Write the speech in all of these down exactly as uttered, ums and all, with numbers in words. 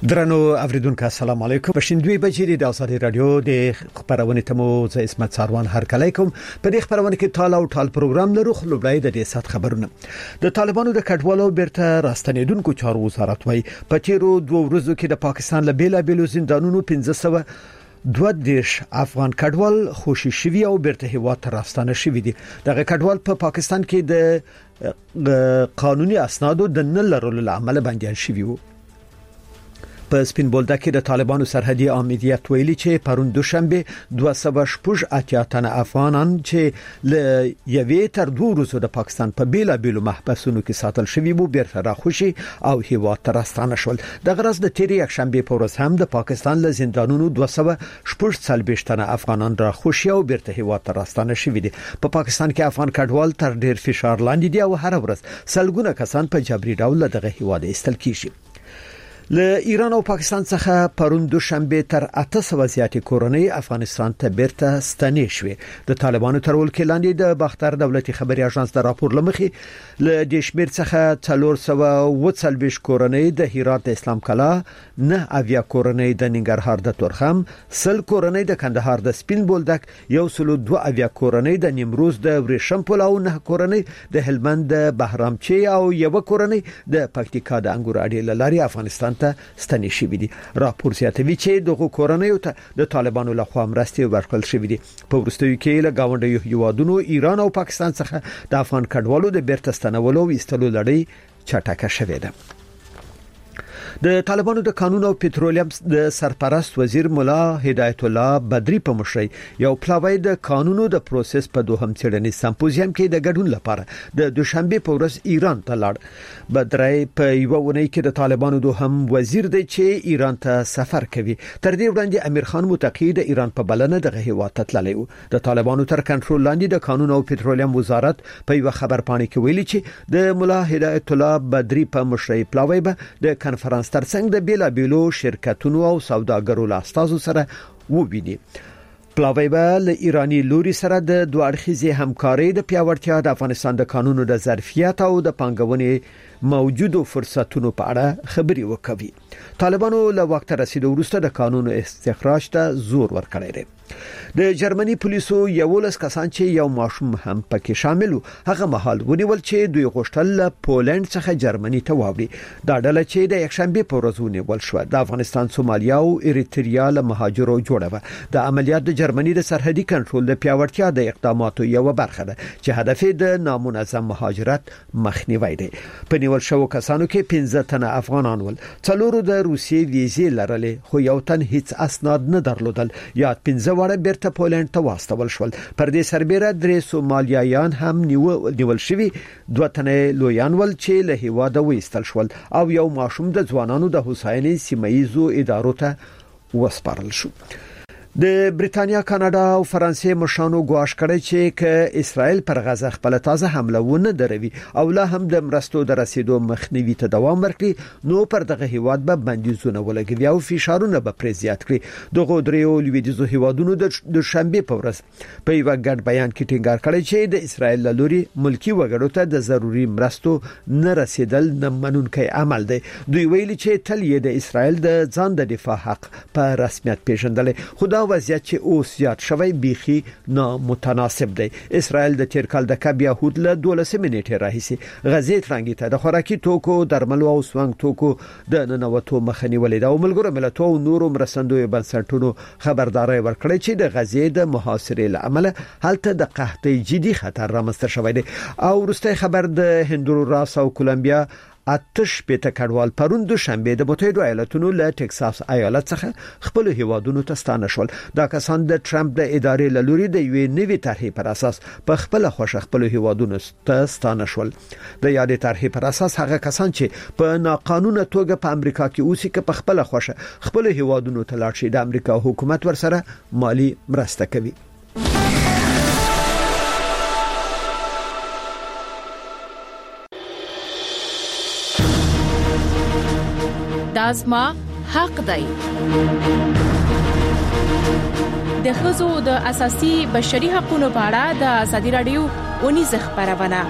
درنو اوریدونکو السلام علیکم. بشندوی بجری د ازادي رادیو د خبرونه تمو ز اسمت ساروان هر کلیکم. په دې خبرونه کې ټال او ټال پروګرام لرو خلوبلای د دې سات خبرونه. د طالبانو د کډوالو بیرته راستنیدونکو چارو وزارت وای په تیرو دوه ورځو کې د پاکستان له بیلا بیلو زندانونو پنځه سوه دوه دیش افغان کډوال خوشي شوی او بیرته هیواد ته راستانه شوی دي. دغه کډوال په پا پاکستان کې د قانوني اسنادو د نه لرلو عمل باندې شوی وو. په سپین بولدک د طالبانو سرحدي امنیت ویلي چې پرون دوشنبه دوه سوه شپږ اتیا تنه افغانان چې ل یوې تر دوه ورځې د پاکستان په بیلا بیلو محبسونو کې ساتل شوی وو بیرته راخوشي او هیواد ته راستانه شول. د غرض د تیری یک شنبه په ورځ هم د پاکستان له زندانونو دوه سوه شپږ څلوېښت تنه افغانان راخوشي او بیرته هیواد ته راستانه شوی دي. په پاکستان کې افغان کډوال تر ډیر فشار لاندې دي او هر ورځ سلګونه کسان په جبري ډول دغه هیواد ایستل کیږي. له ایران او پاکستان څخه پرون دوشنبه تر اته سوه زیاتې کورنۍ افغانستان ته بیرته ستنې شوې. د طالبانو تر ولکې لاندې د باختر دولتي خبري اژانس د راپور لمخې له د شمیر څخه څلور سوه اووه څلوېښت کورنۍ د هرات د اسلام کلا، نه اویا کورنۍ د ننګرهار د تورخم، سل کورنۍ د کندهار د سپین بولدک، یو سل دوه اویا کورنۍ د نیمروز د ورېشم پل او نه کورنۍ د هلمند د بهرامچی او یو کورنۍ د پکتیکا د انګور اډې لاري افغانستان ته ستنې شوې دي. راپور زیاتوي چې دغه کورنۍ ته د طالبانو لخوا مرستې ورکړل شوې دي. په وروستیو کې له گاونډیو هیوادونو ایران او پاکستان څخه د افغان کډوالو د بیرته ستنولو او ایستلو لړۍ چټکه شوې ده. د طالبانو د قانون او پټرولیم د سرپرست وزیر مولا هدایت الله بدری په مشرۍ یو پلاوی د قانونو د پروسس په دوهم څېړنیز سمپوزیم کې د ګډون لپاره د دوشنبه په ورځ ایران ته لاړ. بدری په یو ونې کې د طالبانو دوهم وزیر دی چې ایران ته سفر کوي. تر دې وړاندې امیر خان متقی د ایران په بلنه دغه هیواد ته تللی و. د طالبانو تر کنټرول لاندې د قانون او پټرولیم وزارت په یو خبر پاڼه کې ویلي چې د مولا هدایت الله بدری په مشرۍ پلاوی به د کنفرانس ترڅنګ د بیلا بیلو شرکتونو او سوداګرو له استازو سره وویني. پلاوی به له ایرانی لوري سره د دوه اړخیزې همکارۍ د پیاوړتیا، د افغانستان د قانونو د ظرفیت او د پانګونې موجودو فرصتونو په اړه خبري وکوي. طالبانو له وخت رسیدو وروسته د قانونو استخراج ته زور ورکړی دی. د جرمني پولیسو یولس کسان چې یو ماشوم هم پکې شامل وو هغه مهال ونیول چې دوی غوښتل له پولند څخه جرمني ته واوړي. دا ډله چې د یک شنبه په ورځ ونیول شو د افغانستان، سومالیا او اریتریا له مهاجرو جوړه و. د عملیات د جرمني د سرحدي کنټرول د پیاوړتیا د اقداماتو یو برخه ده چې هدف د نامنظم مهاجرت مخنیوی دی. په نیول شو کسانو کې پنځه تنه افغانان ول، څلورو د روسیې ویزې لرلې خو یو تن هیڅ اسناد نه درلودل. یا پنځه وړه بیرته پولند ته واستول شول. پر دې سربېره درې سومالیایان هم نیول شوي، دوه تنه لویان ول چې له هیواده وایستل شول او یو ماشوم د ځوانانو د حسیني سیمایزو ادارو ته وسپارل شو. د بریتانیا، کاناډا او فرانسې مشرانو ګواښ کړی چې ک اسرائیل پر غزه خپل تازه حمله ونه دروي او لا هم د مرستو د رسیدو مخنیوي ته دوام ورکړي نو پر دغه هیواد به بندیزونه ولګوي او فشارونه به پرې زیات کړي. دغه دریو لویدیځو هیوادونو د شنبه په ورځ په یو ګډ بیان کې ټینګار کړی چې د اسرائیل له لوري ملکی وګړو ته د ضروري مرستو نه رسیدل نه منونکی عمل دی. دوی ویلي چې تل یې د اسرائیل د ځان د دفاع حق په رسمیت پیژندل. خدا وضعیت چې اوس زیات شوی بیخي نامتناسب دی. اسرائیل د تیر کال د کب یهود له دولسمې نیټې راهیسې غزې ترانګي ته د خوراکي توکو، درملو او سونګ توکو د ننوتو مخه نیولې ده او ملګرو ملتونو او نورو مرستندوی بنسټونو خبرداري ورکړې چې د غزې د محاصرې لامل هلته د قحطۍ جدي خطر رامنځته شوی دی. او وروسته خبر د هندوراس او کولمبیا اتش پته کډوال پرون دوشنبه د متحده ایالاتونو له ټکساس ایالت څخه خپل هیوادونو ته ستانه شول. دا کسان د ټرمپ د ادارې له لوري د یوې نوې طرحې پر اساس په خپل خوښه خپل هیوادونو ته ستانه شول. د یادې طرحې پر اساس هغه کسان چې په ناقانونه توګه په امریکا کې اوسي که په خپل خوښه خپل هیوادونو ته لاړ شي د امریکا حکومت ورسره مالی مرسته کوي. دازما حق دی. د ښځو د اساسي بشري حقوقو په اړه د ازادي رادیو اونیز خبرونه.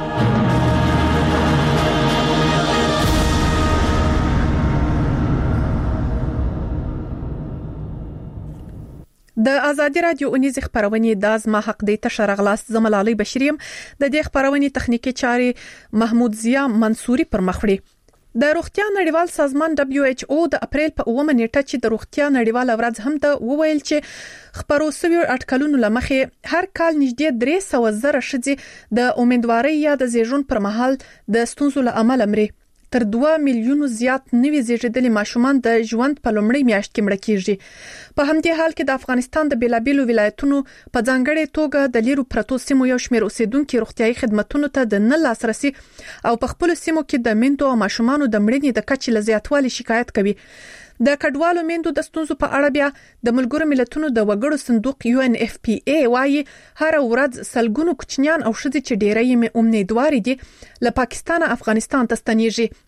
د ازادي رادیو اونیز خبرونه د ازما حق د تشرغلاس زملالي بشریم د دې خبرونه تخنیکی چاري محمود ضیا منصوري پر مخړي د روغتیا نړیوال سازمان دبليو ایچ او د اپریل په اومه نیټه چې د روغتیا نړیوال ورځ هم د وویل چې خبرو سوي اټکلونو لمخې هر کال نږدې درې سوه زره شذې د امیدوارۍ یا د زیږون پر مهال د ستونزو له امله مري. تر دوه میلیونو زیات نوي زیږیدلي ماشومان د ژوند په لومړۍ میاشت کې مړه کیږي. په همدې حال کې د افغانستان د بیلابیلو ولایتونو په ځانګړي توګه د لیرو پرتو سیمو یو شمېر اوسیدونکو روغتيایي خدماتو ته د نه لاسرسي او په خپل سیمو کې د میندو او ماشومانو د مړینې د کچې له زیاتوالي شکایت کوي. د کډوالو میندو د ستونزو په اړه بیا د ملګرو ملتونو د وګړو صندوق یو ان اف پی ای وايي هر ورځ سلګونو کوچنیان او ښځې چې ډېری یې امیدوار دي له پاکستان افغانستان ته ستنیږي.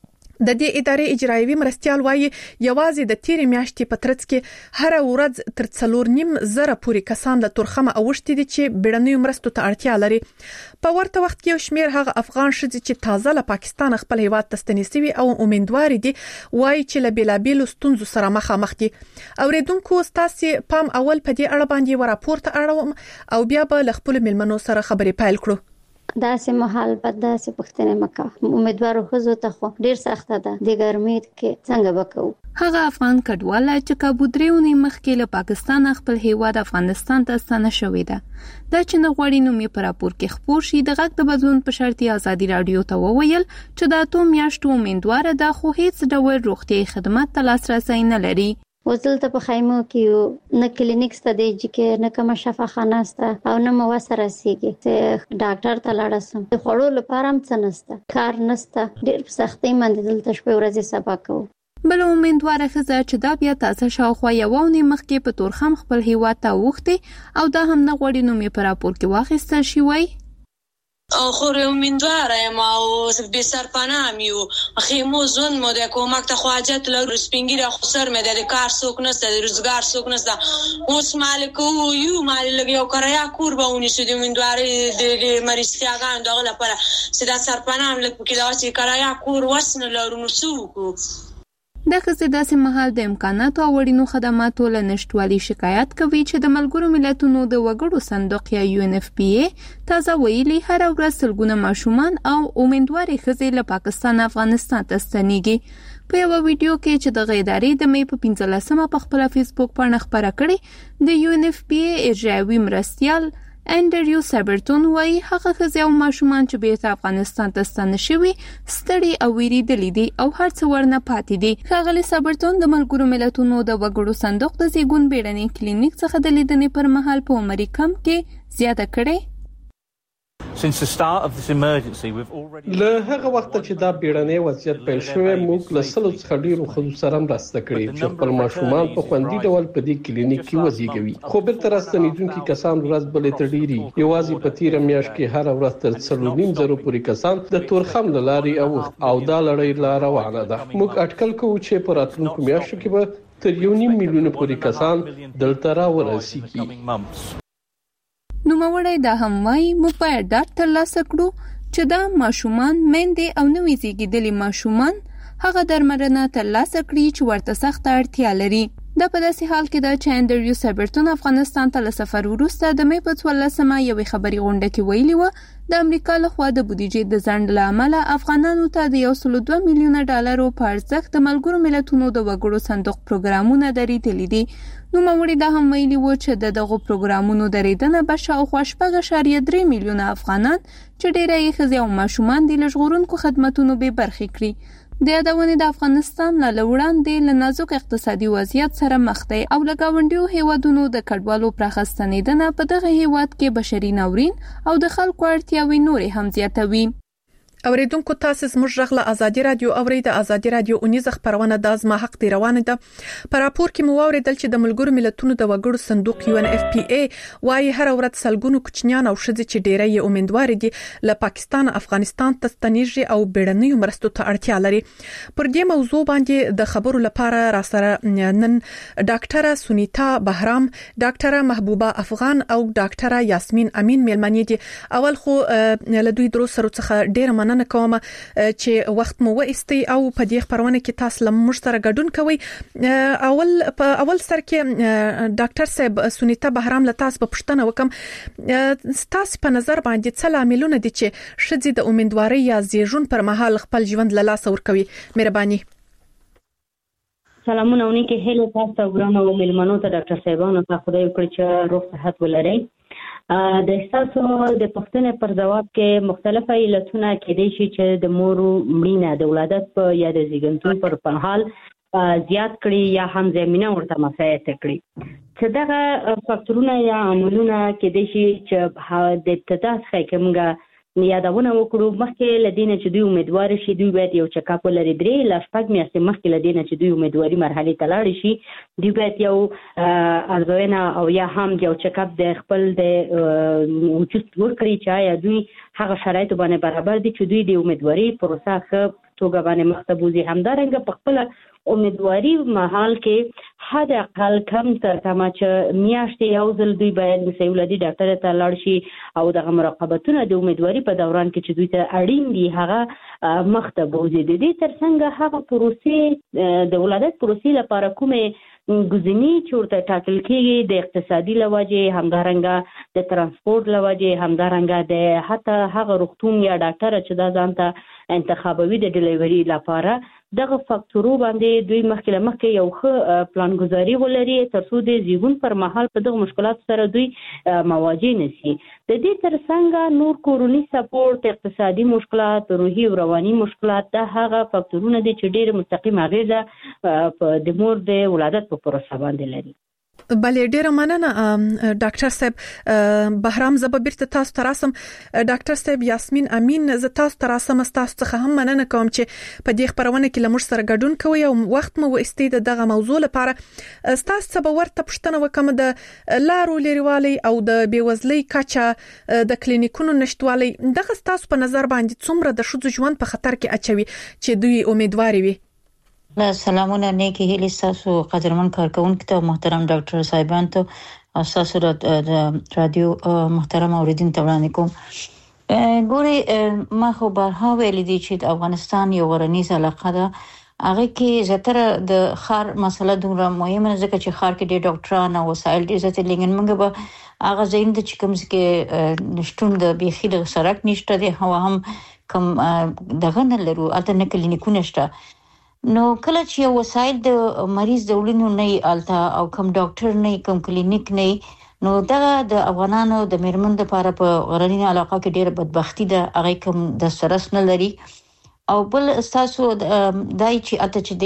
د دې ادارې اجرایوي مرستيال وايي یوازې د تیرې میاشتې په ترڅ کې هر ورځ تر څلور نیم زره پورې کسان له تورخمه اوښتي دي چې بیړنیو مرستو ته اړتیا لري. په ورته وخت کې یو شمېر هغه افغان ښځې چې تازه له پاکستان خپل هیواد ته ستنیسي او امیدوار دي وايي چې له بیلابیلو ستونزو سره مخامخ دي. اوریدونکو ستاسو پام اول په دې اړه باندې وراپورته اړوم او بیا به له خپل ملمنو سره خبرې پیل کړو. داسې محل بد داسې پښتنه مکه امیدوار خو ته خو ډیر سخته ده د ګرمۍ کې څنګه وکاو. هغه افغان کډوال چې کابودریونی مخکې له پاکستان خپل هیواد افغانستان ته ستنه شوې ده دا چې نه غوړي نو می پر راپور کې خبر شي د غږ د بدلون په شرطي ازادي رادیو ته وویل چې دا ټول میاشتو امیدوار ده خو هیڅ ډول روغتي خدمات ته لاسرسي نه لري. وزل ته په خیمو کې نه کلینیک ست دی چې نه کوم شفاخانه است او نه مو سره سیږي چې ډاکټر ته لاړسم د خړو لپاره هم څه نسته کار نسته ډېر سختي مند دلته شپه ورځې سبا کوو. بل امیدوار خزه چې دا بیا تاسو شاوخوا یوونی مخکې په تورخم خپل هیواد ته وخته او دا هم نه غوړي نو می پر راپور کې واخیستل شي وای او خور امیدواره ما او به سرپناه میو خیمو زون مو د کومک ته خواجت لرو سپینګیره خسر مې د کار سوک نسته د روزګار سوک نسته اوس مالک یو مال لګیو کریا کور به ونی شو د امیدواره د مریضیاګان دغه لپاره سیدا سرپناه لګ کې دا چې کریا کور وسنه لرو نو سوکو. د خزه داسې محل د امکاناتو او وړینو خدماتو له نشټوالي شکایت کوي چې د ملګرو ملتونو د وګړو صندوق یا یو ان اف پی ای تازه ویلي هر ورځ سلګونه ماشومان او امیدوارې خزې له پاکستان افغانستان ته ستنیږي. په یو ویډیو کې چې د غیداري د مې په پنځلسمه په خپل فیسبوک باندې خبره کړې د یو ان اف پی ای اجرایوي مرستيال انډریو سابرتون وايي هغه خزې او ماشومان چې بیرته افغانستان ته ستنه شوي ستړي او ویریدلي دي او هر څه ورنه پاتې دي. ښاغلي سابرتون د ملګرو ملتونو د وګړو صندوق د زیږون بیړني کلینیک څخه د لیدنې پر مهال په امریکا کې زیاته کړې. Since the start of this emergency we've already له هغه وخت چې دا بیړنی وضعیت پیل شوی موږ له سلو څخه ډیرو خلکو سره مرسته کړې چې خپل ماشومان په خوندي ډول په دې کلینیک کې وزیږوي. خو بیرته راستنیدونکو کسان ورځ بلې ته ډیری یوازې په تیر میاشت کې هر ورځ تر څلور نیم زره پورې کسان د تورخم لاري او او دا لړۍ لا روانه ده. موږ اټکل کوو چې په راتلونکو میاشتو کې به تر یو نیم میلیون پورې کسان دلته راورسیږي. نو موړی دا هم وایي موږ باید ډاډ ترلاسه کړو چې دا ماشومان میندې او نوي زیږیدلي ماشومان هغه درملنه ترلاسه کړي چې ورته سخته اړتیا لري. دا په داسې حال کې ده چې انډریو سابرتون افغانستان ته له سفر وروسته د مې په څوارلسمه یوې خبري غونډه کې ویلي و د امریکا لخوا د بودیجې د ځنډ له امله افغانانو ته د یو سل دوه میلیونه ډالرو په ارزښت د ملګرو ملتونو د وګړو صندوق پروګرامونه درېدلي دي. نو موري دا هم ویلي و چې د دغه پروګرامونو درېدنه به شاوخوا شپږ اعشاریه درې میلیونه افغانان چې ډېری یې ښځې او ماشومان د لژغورونکو خدماتونو به برخې کړي. د یادونې د افغانستان له وړاندې له نازک اقتصادي وضعیت سره مخ دی او له ګاونډیو هیوادونو د کډوالو پراخه ستنېدنه په دغه هیواد کې بشري ناورین او د خلکو اړتیاوې نورې هم زیاتوي. اوریدونکو تاسو زموږ غږ ازادي رادیو اوري د ازادي رادیو اونیز خبرونه د ازما حق دی روانه ده. په راپور کې مو اوریدل چې د ملګرو ملتونو د وګړو صندوق یو ان اف پی ای وايي هر ورځ سلګونو کوچنیان او ښځې چې ډېری یې امیدوار دي له پاکستان افغانستان ته ستنیږي او بیړنیو مرستو ته اړتیا لري. پر دې موضوع باندې د خبرو لپاره را سره نن ډاکټره سونیتا بهرام، ډاکټره محبوبه افغان او ډاکټره یاسمین امین ملمنې دي. اول خو له دوی درو سره څخه ډېر مننه مننه کوم چې وخت مو وایستي او په دې خبرونه کې تاسو لم مشترک ګډون کوي. اول په اول سر کې ډاکټر صاحب سنیتا بهرام لتاس په پښتنه وکم تاسو په نظر باندې څه عاملونه دي چې شدي د امیدواري یا زیږون پر مهال خپل ژوند له لاس ورکوي؟ مهرباني. سلامونه ونکي هلو تاسو ته ګرانو ملمنو ته ډاکټر صاحبانو ته خدای وکړي چې روغ صحت ولرئ. د تاسو د پښتنې پر جواب کې مختلفه علتونه کېدای شي چې د مور مړینه د ولادت په یا د زیږون پر مهال زیات کړي یا هم زمينه ورته مساعده کړي. چې دا فاکتورونه یا عاملونه کېدای شي چې د ابتدا څخه کومه یادونه وکړو مخکې لدینه چې دوی امیدوار شي دوی باید یو چک اپ ولري درې لا شپږ میاشتې مخکې لدینه چې دوی امیدواري مرحله ته لاړ شي دوی باید یو ارزونه او یا هم یو چک اپ د خپل د وجود ورکړي چې دوی هغه شرایط باندې برابر دي چې دوی د امیدواري پروسه ښه توګه باندې مختبوزي. همدارنګه په خپل امیدواري مهال کې حد اقل کم تر کما چې میاشتې یو ځل دوی باید د ولادي ډاکټر ته لاړ شي او د مراقبتونه د امیدواري په دوران کې چې دوی ته اړین دي هغه مختبوزي دي. د ترڅنګ هغه پروسې د ولادت پروسې لپاره کومه ګزینی چې ورته ټاکل کېږي د اقتصادي لوجه همدارنګه د ترانسپورت لوجه همدارنګه د حتی هغه روغتون یا ډاکټر چې دا ځانته انتخابوي د ډیلیوري لپاره دغه فاکتورو باندې دوی مخکې مخکې یو ښه پلان گزاري ولري ترڅو د زیږون پر مهال په دغه مشکلات سره دوی مواجه نشي. د دې ترڅنګ نور کورونی سپورټ اقتصادي مشکلات روحي او رواني مشکلات دا هغه فاکتورونه دي چې ډېر مستقیم اغیزه په د مور د ولادت په پروسه باندې لري. بله ډیره مننه ډاکټر صاحب بهرام زببرت تاسو تراسم. ډاکټر صاحب یاسمین امین ز تاسو تراسم تاسو څخه هم مننه کوم چې په دې خبرونه کې لمر سره ګډون کوي او وخت مو استید دغه موضوع لپاره تاسو څه ورته پښتنه وکم د لارو لريوالي او د بیوزلۍ کچه د کلینیکونو نشټوالي دغه تاسو په نظر باندې څومره د شذ ژوند په خطر کې اچوي چې دوی امیدواري وي؟ لا سلامونه نیکی هیلی تاسو قدرمن کارکونکو ته محترم ډاکټر صاحبان ته او تاسو د رادیو محترم اوریدونکو ته وړاندې کوم. ګوري ما خو بارها ویل دي چې افغانستان یو غرنیز علاقه ده هغه کې زیاتره د خار مسله دومره مهمه ځکه چې خار کې ډېر ډاکټران او وسایل ډېر زیات لګن موږ به هغه زین د چې کوم کې نشټون د بيخي د سرک نشته دی هوا هم کوم دغه نه لرو اته نه کلینیکونه شته. نو کله چې یو وسایل د مریض د ولینو نه التا او کوم ډاکټر نه کوم کلینیک نه نو دا د افغانانو د میرمن لپاره په غرنی علاقه کې ډېر بدبختی ده هغه کوم د سرس نه لري او بل تاسو دای چې اته چې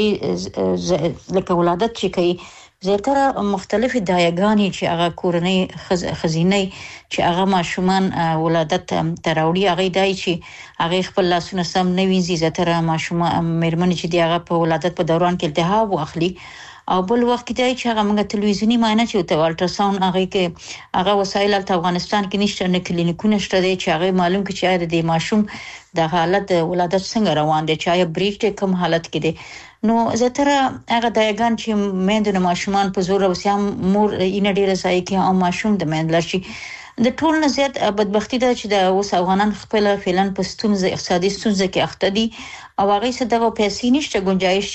د لکه ولادت چې کوي زیاتره مختلفي دایګانی چې هغه کورنۍ خزینه چې هغه ماشومان ولادت تراوړي هغه دای چې هغه خپل لاسونه سم نه وینځي زیاتره ماشومان مېرمن چې دی هغه په ولادت په دوران کې التهاب واخلي او بل وخت دی چې هغه موږ تلویزیونی معاینه چې ته الټراساوند هغه کې هغه وسایل په افغانستان کې نشته نه کلینیکونه شته دی چې هغه معلوم کې چې د ماشوم د حالت ولادت څنګه روان دي چې آیا بریک کوم حالت کې دي. نو زتره هغه دایګان چې مېندونه ماشومان په زور او سیام مور یې ډیره ځای کې او ماشوم د مېندل شي د ټول نه زیات بدبختی ده چې د اوس افغانان خپل فعلن په ستونزه اقتصادي ستونزه کې اخته دي او هغه څه دغه پیسې نشته گنجائش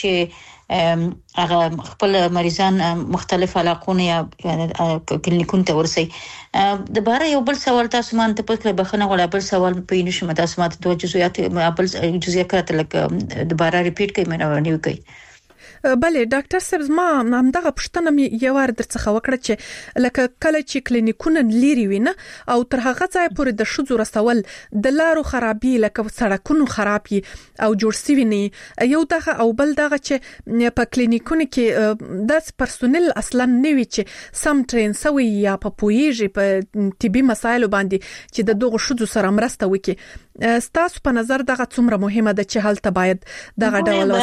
چې هغه خپل مریضان مختلف علاقونه یا کلینیکونو ته ورسي. د باره یو بل سوال تاسو مان ته په بخنه غواړم بل سوال په نشم تاسو ماته دوه جزئیات بل جزئیات لکه د باره ریپیټ کوي مې نه کوي. بله ډاکټر صاحب ما همدغه پښتنه مې یو ور درڅخه وکړه چې لکه کله چې کلینیکونه لري وینه او تر هغه ځای پورې د شذو رسول د لارو خرابي لکه سړکونو خرابي او جوړ سوي نه یو دغه او بل دغه چې په کلینیکونو کې د پرسونل اصلا نه وي چې سم ټرین سوي یا په پویږي په طبي مسایلو باندې چې د دغه شذو سره مرسته وکړي. ستاسو په نظر دغه څومره مهمه ده چې هلته باید دغه ډول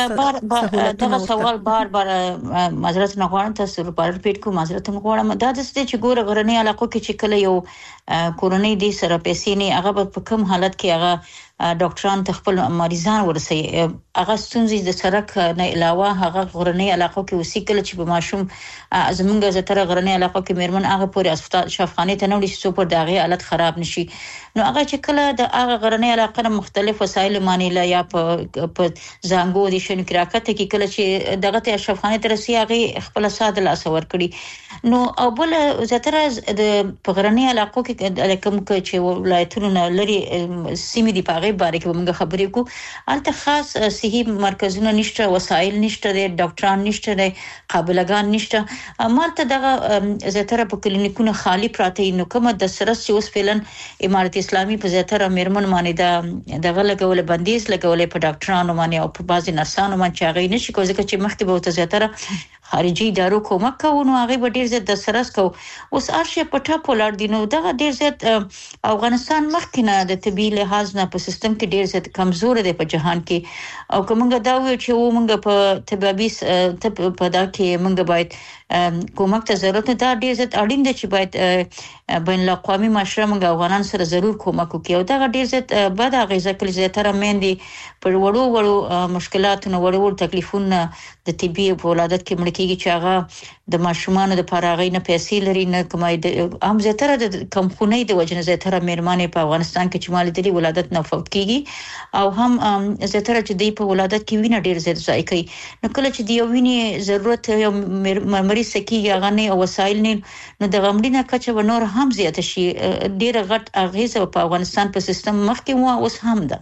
دغه سوال بار بار معذرت نه غواړم تاسو لپاره ریپیټ کوم معذرت نه غواړم دا د څه چې ګوره غرنی علاقو کې چې کله یو کورونی دي سره پیسې نه هغه په کوم حالت کې هغه ډاکټران خپل مریضان ورسي هغه ستونزې د سرک نه علاوه هغه غرنۍ علاقو کې وسیکل چې په ماشوم زمونږ زتره غرنۍ علاقو کې مېرمن هغه پورې هسپتال شفاخانه ته نه وړي چې په دغه حالت خراب نشي نو هغه چې کله د هغه غرنۍ علاقو نه مختلف وسایل مانیلا یا په په زنګو دي شنو کراکته کې کله چې دغه ته شفاخانه ته رسي هغه خپل ساده لاس ور کړی نو او بل زتره د غرنۍ علاقو کې کوم چې ولایتونه لري سیمې دی په غیب باره کې موږ خبرې کو الته خاص صحي مرکزونه نشته وسایل نشته د ډاکټران نشته د قابلګان نشته مالته دغه زیاتره په کلینیکونو خالی پراته نو کومه د سرس چې اوس فعلن امارت اسلامي په زیاتره مېرمن باندې د دغه لګول بندیز لګولې په ډاکټرانو باندې او په بعضي نرسانو باندې چې هغه نشي کوي ځکه چې مخکې به ته زیاتره خارجي ادارو کومک کوونو هغه به ډیر زیات د سرس کو اوس ارشه پټه پولار دي نو دغه ډیر زیات افغانستان مخکنه د طبي لحاظ نه په سیستم کې ډیر زیات کمزور دی په جهان کې او کومه دا وی چې و موږ په طبي طب په دا کې موږ باید کومک ته ضرورت دا ډیر زیات اړین دی چې باید بین الاقوامي معاشره موږ افغانان سره ضرور کومک وکړو دا ډیر زیات بد غیزه کلی زیاتره مېندې پر وړو وړو مشکلاتونو وړو وړو تکلیفونو د طبي په ولادت کې مړ کېږي چې هغه د ماشومان د پراغې نه پیسې لري نه کومای د عام زیاتره د کمخونۍ د وجنه زیاتره مېرمنې په افغانستان کې چې مال دي ولادت نه فوت کیږي او هم زیاتره چې دی په ولادت کې وینه ډیر زیات ځای کوي نو کله چې دی ویني ضرورت یو مریض سکیږي هغه نه او وسایل نه نو د غمډینه کچه و نور هم زیات شي ډیر غټ اغیزه په افغانستان په سیستم مخکې مو اوس هم ده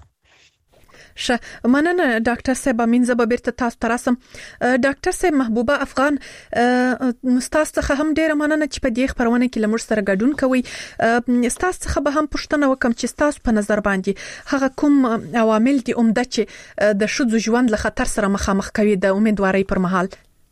ش مننه ډاکټر صاحب امین زه به بیرته تاسو ته راسم ډاکټر صاحب محبوبه افغان مستاس څخه هم ډیره مننه چې په دې خبرونه کې لمر سره ګډون کوي ستاسو څخه به هم پوښتنه وکم چې تاسو په نظر باندې هغه کوم عوامل دي عمده چې د شذو ژوند له خطر سره مخامخ کوي د امیدوارۍ پر مهال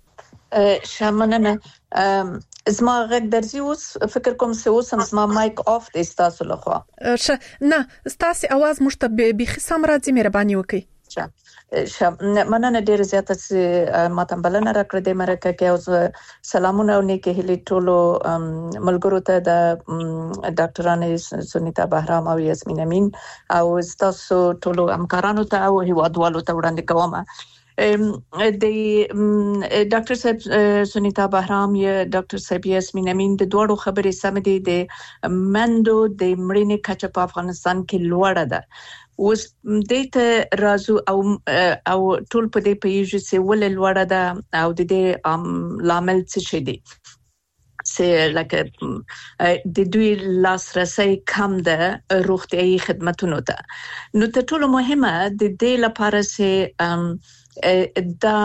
شامننه زما غږ درځي اوس فکر کوم چې اوس هم زما مایک اف دی تاسو لخوا ش نه تاسو आवाज مشته به خصم راځي مهرباني وکړئ شم مننه ډیر زیاته چې ماته بلنه راکړه د مرکه کې او سلامونه او نیکه هلي ټولو ملګرو ته د ډاکټرانې سنیتا بهرام او یاسمین امین او تاسو ټولو همکارانو ته او هیوادوالو ته وړاندې کوم د ډاکټر صاحب سنیتا بهرام یا ډاکټر صاحب یاسمین امین د دوړو خبرې سم دي د مندو د مړینې کچه په افغانستان کې لوړه ده اوس دته رازو او او ټول په دې پیژې چې ول لوړه ده او د دې لامل څه شي دي سه لکه د دوی لاسرسي کم ده روغتيایي خدماتونو ته نو ته ټول مهمه د دې لپاره چې دا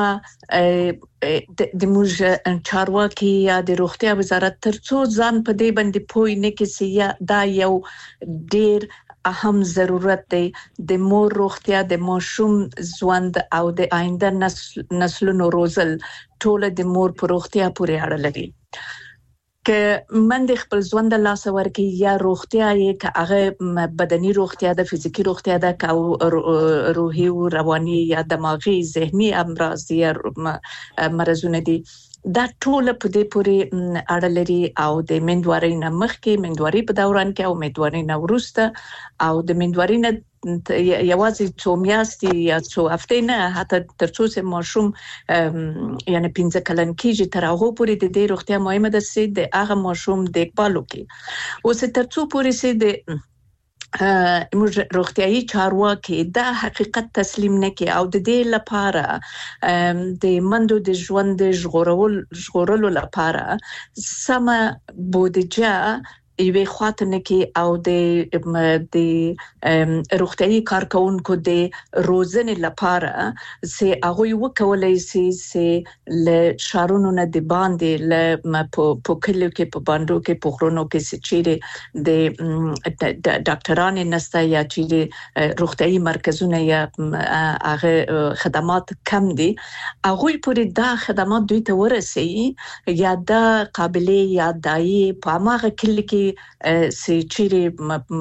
د موږ چارواکي یا د روغتیا وزارت ترڅو ځان په دې باندې پوي نه کې یا دا یو ډیر اهم ضرورت دی د مور روغتیا د ماشوم ژوند او د آینده نسل نسلونو روزل ټول د مور په روغتیا پورې اړه لري که من د خپل ژوند له لاسه ورکي یا روغتیا یې که هغه بدني روغتیا د فزیکی روغتیا د او روحي او رواني یا دماغي ذهني امراض یا مرزونه دي دا ټول په دې پورې اړه لري او د مندوارۍ نه مخکې مندوارۍ په دوران کې او مندوارۍ نه وروسته او د مندوارۍ نه یوازې څو میاشتې یا څو هفتې نه حتی ترڅو چې ماشوم یعنی پنځه کلن کېږي تر هغه پورې د دې روغتیا مهمه ده چې د هغه ماشوم دیکبال وکړي اوس ترڅو پورې چې د موږ روغتيایي چارواکي دا حقیقت تسلیم نه کوي او د دې لپاره د مندو د ژوند ژغورول ژغورلو لپاره سم بودجه ایوه خاطر کې او د د روغتيایي کارکونکو د روزنې لپاره سه هغه وکولای سي سه ل شارونو نه د باندې ل په کلیو کې په باندو کې په غرونو کې چې د ډاکټرانو نسته یا چې روغتيایي مرکزونه یا هغه خدمات کم دي هغه پورې دا خدمات دوی ته ورسي یا دا قابلیت یا دای په ماغه کلی کې سي چیرې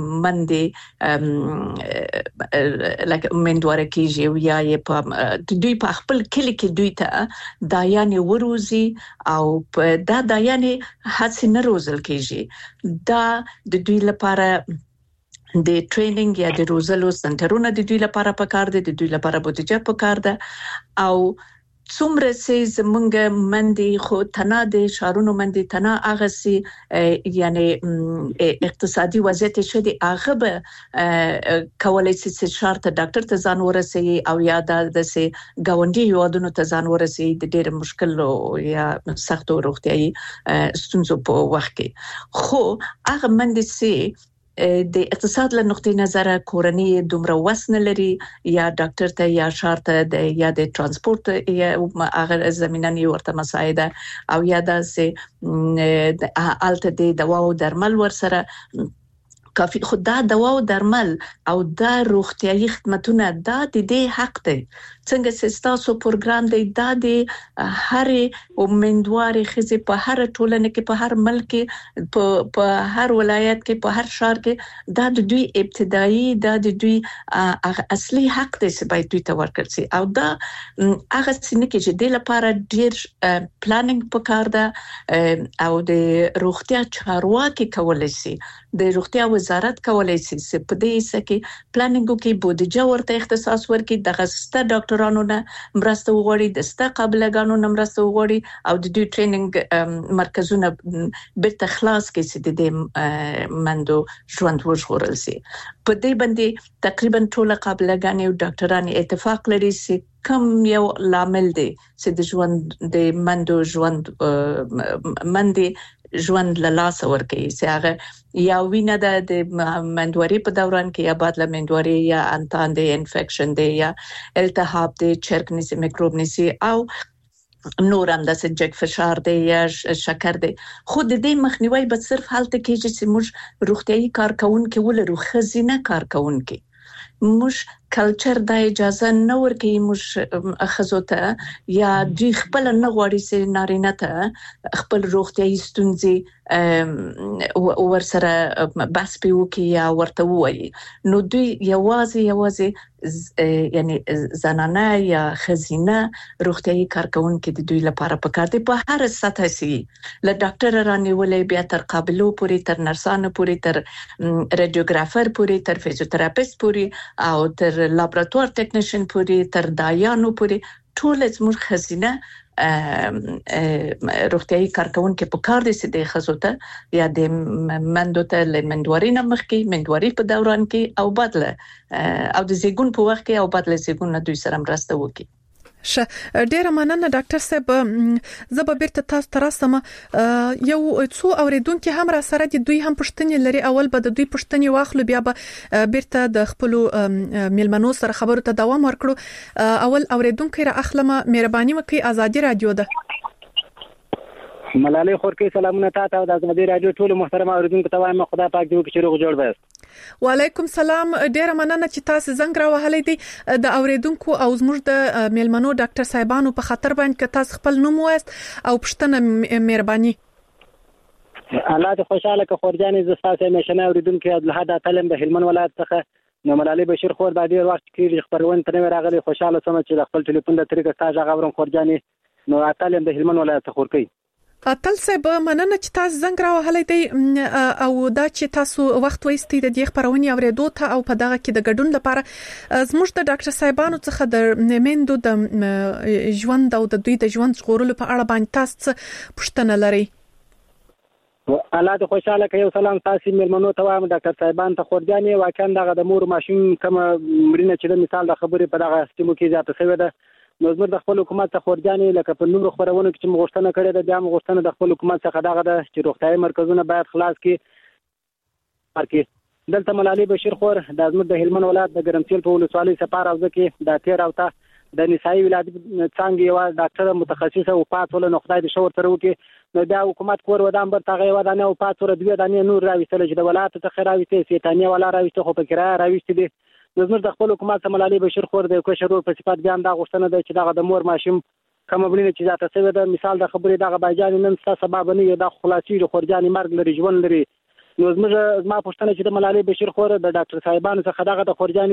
مندې لکه مندواره کېږي یا یې په دوی په خپل کلی کې دوی ته دایانې وروزي او په دا دایانې هڅه نه روزل کېږي دا د دوی لپاره د ټریننګ یا د روزلو سنټرونه د دوی لپاره پکار دي، د دوی لپاره بودیجه پکار ده او څومره سي زمونږ مندي خو تنا د شارونو مندي تنا هغه سي یعنی اقتصادي وضعیت شدي هغه به کولای شي چې شرط ډاکټر ته ځان ورسي او یا د سي گاونډي یوادونو ته ځان ورسي د ډېر مشکل یا سخت روغتيایي ستونزو په وخت کې. خو هغه مندي سي د اقتصاد له نقطې نظر کورنۍ دومره وسن لري یا ډاکټر ته یا شارته د یا د ترانسپورت یا هغه زميناني ورته مساعده او یا د سه الته د دوا او درمل ورسره کافي. خو دا دوا او درمل او دا روغتيایي خدماتونه دا د دې حق دی. څنګه چې تاسو پروګرام دی دا د هر ومندواري خزي په هر ټولنه کې په هر ملک په په هر ولایت کې په هر شهر کې دا د دوی ابتدایي دا د دوی اصلي حق دی چې باید دوی ته ورکړل شي او دا هغه څنګه چې د لپاره ډیر پلانینګ پکار ده او د روغتیا چارواکي کولای شي د روغتیا وزارت کولای شي چې په دې سکه پلانینګ کې بودیجه ورته اختصاص ورکړي دغه ست ډاکټر رانو نه مرسته وغوړي د ستا قابلګانو نه مرسته وغوړي او د دوی ټریننګ مرکزونه بیرته خلاص کړي چې د دې مندو ژوند وژغورل شي. په دې باندې تقریبا ټول قابلګانې او ډاکټران اتفاق لري چې کم یو لامل دی چې د ژوند د مندو ژوند مندي ژوند له لاس ورکړي چې هغه یا وینه د مندوري په دوران کې یا بعد له مندوري یا انتان د انفیکشن دی یا التهاب دی چرک نسی میکروب نسی او نور هم د سجک فشار دی یا شکر دی. خو د دې مخنیوي به صرف حالت کې چې موږ روغتيایي کارکونکو ولرو خزینه کارکونکو موږ کلچر د اجازه نه ورکوي موږ خزوته یا دوی خپل نه غواړي چې نارینه ته خپل روغتيایي ستونزې ورسره بحث پیوکي یا ورته وایي نو دوی یوازې یوازې یعنی زنانه یا خزینه روغتيایي کارکونکو د دوی لپاره پکار دي په هر سطح سي له ډاکټر رانیولې بیا تر قابلو پورې تر نرسانو پورې تر رادیوګرافر پورې تر فزیوتراپیست پورې او تر لابراتوار ټیکنیشن پورې تر دایانو پورې ټول زموږ خزینه روغتيایي کارکونکو په کار دي چې د خزوته یا د مندو ته لمندوري نه مخکې مندوري په دوران کې او بدله او د زیګون په وخت کې او بدله زیګون نه دوی سره مرسته وکړي. ش ډیره مننه ډاکټر صاحب زه به بیرته تاسو ترسم یو څو اوریدونکو هم را سره دي دوی هم پښتني لري اول به د دوی پښتني واخلو بیا به بیرته د خپل ملمنو سره خبرو ته دوام ورکړو. اول اوریدونکو را اخلمه مهرباني وکړئ ازادي رادیو ده. ملالۍ خورکی سلامونه تاسو د ازادي رادیو ټول محترم اوریدونکو ته وایم خدای پاک دې وکړي چې روغ جوړ وایست. وعلیکم سلام ډیره مننه چې تاسو زنګ را وهلې دي د اوریدونکو او زموږ د میلمنو ډاکټر صاحبانو په خاطر باندې که تاسو خپل نوم وایست او پښتنه مهرباني. الله دې خوشاله که خورجانې ز تاسو مشنه اوریدونکو عبدالحد تعلم د هلمند ولایت څخه نو ملالۍ بشیر خور د ډیر وخت کې خبرونه تنه راغلي خوشاله سم چې د خپل ټلیفون د طریقې تاسو غوړم خورجانې نو تعلم د هلمند ولایت څخه ورکی. اتل صاحب مننه چې تاسو زنګ را وهلې دی او دا چې تاسو وخت وایستئ د دې خبرونې اوریدو ته او په دغه کې د ګډون لپاره زموږ د ډاکټر صاحبانو څخه د میندو د ژوند او د دوی د ژوند ژغورلو په اړه باندې تاسو پوښتنه لرئ. الله دې خوشاله کړي. سلام تاسو میلمنو ته وایم ډاکټر صاحبان ته خورجانې واکن دغه د مور ماشوم کوم مړینه چې د مثال د خبرې په دغه سیمو کې زیاته شوې ده نو زموږ د خپل حکومت څخه خورجانې لکه په نورو خبرونو کې چې مغوښتنه کړې ده بیا مغوښتنه د خپل حکومت څخه دغه ده چې روغتیايي مرکزونه باید خلاص کړي ورکړي. دلته ملالۍ بشیر خور د زموږ د هلمند ولایت د ګرمسیل په ولسوالۍ سپار اوځه کې د تیر اوته د نسایي ولادت څنګه یو ډاکټر متخصصه او پات ول نو خدای دې شور تر وکي نو دا حکومت کور ودان بر تاغه ودانه او پات ور دوی دانه نور راويستل چې د ولایت څخه راويستي سیتانه ولا راويستي خو په کرا راويستي دي زموږ د خپل حکومت ملالۍ بشیر خور د کوشرور په صفات بیان دا غوښتنه ده چې دغه د مور ماشوم کوم بلنه چې ذاته سوي ده مثال د خبرې دغه بایجان نن څه سبب نه یو د خلاصي د خورجانې مرګ لري ژوند لري نو زموږ زما پوښتنه چې د ملالۍ بشیر خور د ډاکټر صاحبانو څخه دغه د خورجانې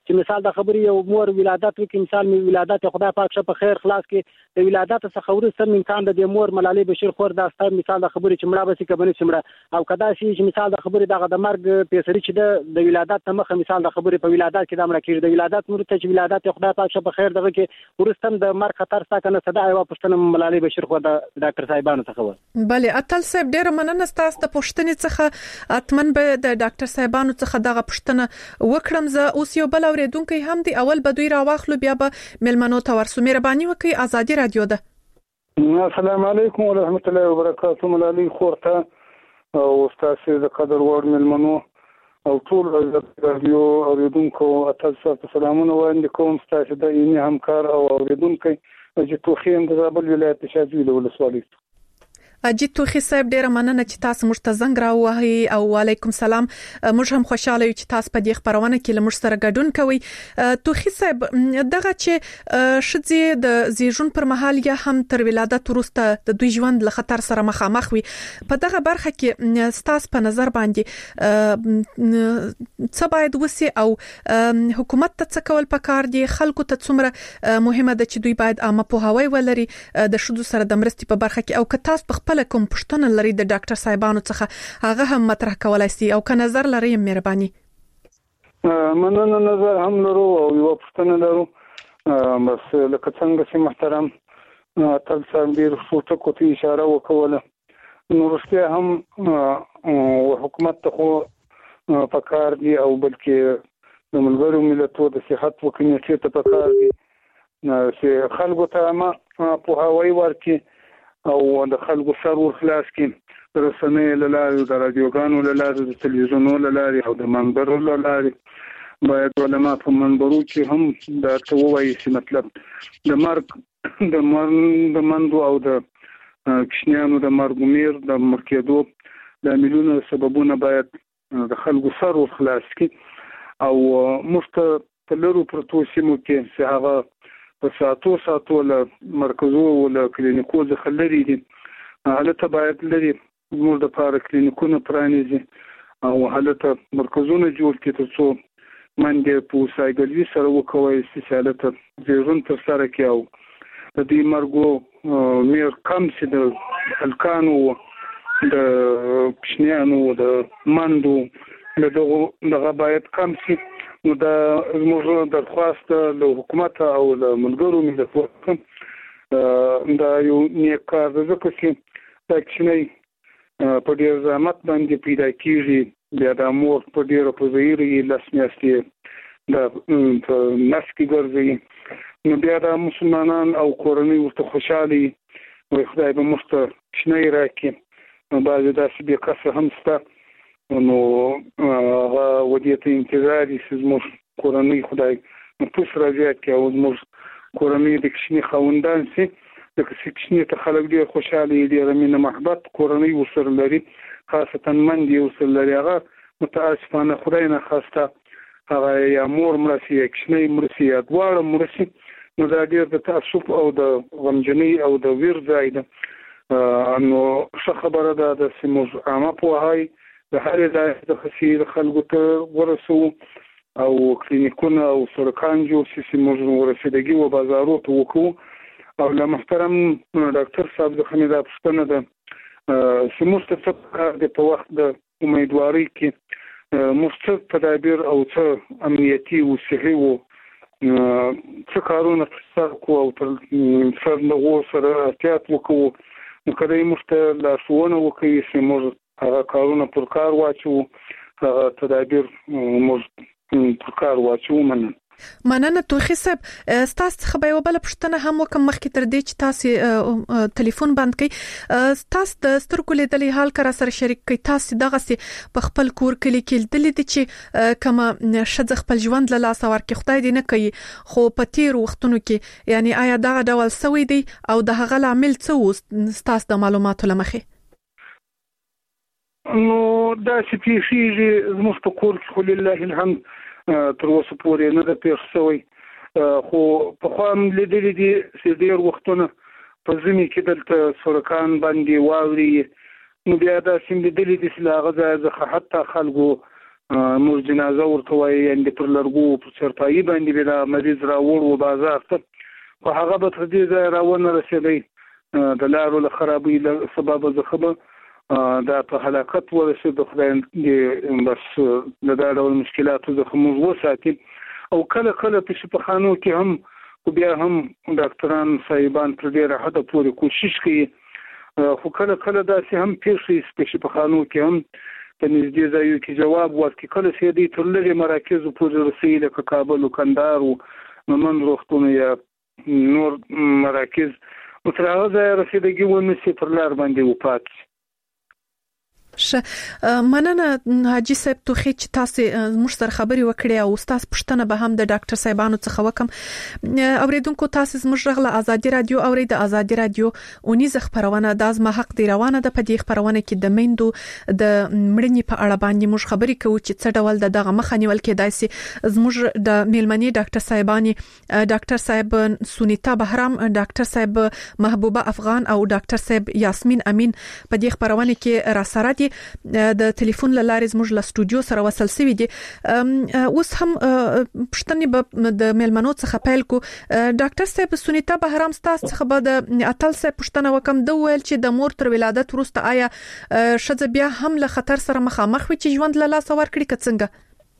چې مثال د خبرې یو مور ولادت وکړي، مثال می ولادت خدای پاک شه په خیر خلاص کې د ولادت څخه ورسته امکان د مور ملالۍ بشیر خور د استاد مثال د خبرې چې مړه بسې کبنې چې او کدا شي چې مثال د خبرې دغه د مرګ پیسري چې د د ولادت مخه مثال د خبرې په ولادت کې د امر کې د ولادت مرته چې ولادت خدای پاک شه په خیر دغه کې ورستم د مرګ خطر ستا کنه صدا یو پښتنه ملالۍ بشیر خور د ډاکټر صاحبانو څخه و. بله اتل صاحب ډیر مننه تاسو ته پښتنې څخه اتمن به د ډاکټر صاحبانو څخه دغه پښتنه وکړم. زه اوس یو بل اوریدونکو هم دی اول به دوی راواخلو بیا به ملمنو ته ورسو. مهرباني وکړئ ازادي رادیو ده. السلام علیکم ورحمت الله وبرکاته. ملالۍ خورته او تاسو د قدر وړ ملمنو او ټول رادیو اوریدونکو تاسو ته سلامونه وړاندې کوم. تاسو د یمي همکار او اوریدونکو چې توخیم د زابل ولایت شاذوی ولسوالۍ. اجي توخي صاحب ډیره مننه چې تاسو موږ ته زنګ راوهي او وعلیکم سلام. موږ هم خوشاله یو چې تاسو په دې خبرونه کې لمر سره ګډون کوي. توخي صاحب دغه چې شذي د زیږون پر مهال یا هم تر ولادت وروسته د دوی ژوند له خطر سره مخامخ وي، په دغه برخه کې تاسو په نظر باندې څه باید وسی او حکومت ته څه کول پکار دي؟ خلکو ته څومره مهمه ده چې دوی باید عامه پوهاوی ولري د شذو سره د مرستې په برخه کې، او که تاسو په خپل کوم پښتنه لري د ډاکټر صاحبانو څخه هغه هم مطرح کولای شي او که نظر لري مهرباني. مننه نظر هم لرو او یو پښتنه لرو. بس لکه څنګه چې محترم تل سمبیر فوټو کوتي اشاره وکوله نو رښتیا هم حکومت ته خو پکار دی او بلکې د ملګرو ملتونو د صحت وکړي ته پکار دی چې خلکو ته ما پوهاوی ورکړي او د خلکو سر ورخلاص کې رسنۍ له لارې د رادیوګانو له لارې د تلویزیونونو له لارې او د منبرو له لارې باید علما په منبرو کې هم دا ته ووایي چې مطلب د مرګ د مرګ د مندو او د کشنیانو د مرګ میر د مرکېدو د مليونو سببونه باید د خلکو سر ورخلاص کې او مفته په لرو پروتو سیمو کې چې هغه په ساتو ساتو له مرکزو او له کلینیکو څخه لري دي حالت باید لري موږ د پاره کلینیکونه پرانیزي او حالت مرکزونه جوړ کړي ترڅو منډه په سایګلوي سره وکوي چې حالت زیرون تر سره کې او د دې مرګو میر کم چې د الکانو د پښنیانو د مندو دغه باید کم شي. نو دا زموږ درخواست له حکومت او له ملګرو ملتونو دا یو نیک کار دی چې دا کښنی په ډېر زحمت باندې پیدا کیږي. بیا د مور په ډېر په ظاهري لاس میاشتې د نس کې ګرځي نو بیا د مسلمانان او کورنۍ ورته خوشحالي وي خدای به موږ ته کښنی راکړي. نو بعضې داسې بې کسه هم شته نو هغه ودې ته انتظار چې زموږ کورنۍ خدای نفوس راځي کې او زموږ کورنۍ د کښنی خوندان سي د کښنی ته خلک ډېر خوشاله دي رمینه محبت کورنۍ وسر لري خاصتا من دي وسر لري. هغه متاسفانه خدای نه خواسته هغه یا مور مرسي کښنی مرسي دواړه مرسي نو دا ډېر د تاسف او د غمجنۍ او د ویر ځای ده. نو څه خبره ده د سیموز عامه پوهاوی د هرې ځای د خسیر خلکو ته ورسو او کلینیکونه او سرکان جوړ شي چې موږ ورسېدګي او بازارو ته وکړو او له محترم ډاکټر صاحب د خمیدا پښتنه ده چې موږ ته څه د په وخت د امیدواري کې موږ څه تدابیر او څه امنیتي او صحي او څه کارونه ترسره کوو او تر سر له سره احتیاط وکړو. نو کله موږ ته لارښوونه وکړي چې موږ هغه کارونه پر کار واچو هغه تدابیر موږ پر کار واچو. مننه. مننه توخي صاحب. تاسو څخه به یو بل پښتنه هم وکم مخکې تر دې چې تاسو ټلیفون بند کړئ. تاسو د سترګو لیدلې حال کر سره شریک کړئ. تاسو دغه سي په خپل کور کې لیکل دي چې کما شذ خپل ژوند له لاس ورکړي خدای دې نه کوي خو په تیر وختونو کې یعنی آیا دا ډول سوي دي او د هغه عامل څه و تاسو د معلوماتو لمخې؟ نو دا چې پیښیږي زموږ په کور کې خو لله الحمد تر اوسه پورې نه ده پیښ شوی خو پخوا هم لیدلي دي چې ډېر وختونه په ژمي کې دلته سرکان باندې واوري نو بیا داسې لیدلي دي چې له هغه ځایه څخه حتی خلکو مور جنازه ورته وایي یعنې پر لرګو په چرپایي باندې به دا مریض راوړو بازار ته خو هغه به تر دې ځایه راونه رسېدی د لارو له خرابۍ له سببه څخه به دا په هلاکت ورسېد. خدای دې بس د دا ډول مشکلاتو څخه موږ وساتي. او کله کله په شفاخانو کې هم خو بیا هم ډاکټران صاحبان پر ډېره حده پورې کوشش کوي خو کله کله داسې هم پیښ شي په شفاخانو کې هم په نږدې ځایو کې جواب ورکړي. کله چې دوی تر لرې مراکزو پورې رسوي لکه کابل او کندهار او مومند روغتون یا نور مراکز او تر هغه ځایه رسېدګي ونه شي پر لار باندې وپات شي. ش مننه حاجی صاحب توخی چې تاسو موږ سره خبري وکړې او استاد پښتنه به هم د ډاکټر صاحبانو څخه وکم. اوریدونکو تاسو زموږ رغله ازادي رادیو اوري د ازادي رادیو اونیز خبرونه د ازما حق دی روانه ده. په دې خبرونه کې د میندو د مړنی په اړه باندې موږ خبري کوو چې څه ډول د دغه مخنیول کېدای شي. زموږ د میلمنې ډاکټر صاحبانی ډاکټر صاحب سونیتا بهرام، ډاکټر صاحب محبوبه افغان او ډاکټر صاحب یاسمین امین په دې خبرونه کې را سره دي. د ټلیفون لارې زموږ له سټوډیو سره وصل شوی دي. اوس هم پښتنې د میلمنو څخه پیل کو. ډاکټر صاحب سونیتا بهرام تاسو څخه به د اتل صاحب پښتنه وکم د ویل چې د مور تر ولادت وروسته آیا شذ بیا هم له خطر سره مخامخ وي چې ژوند له لاس ورکړي کڅنګه؟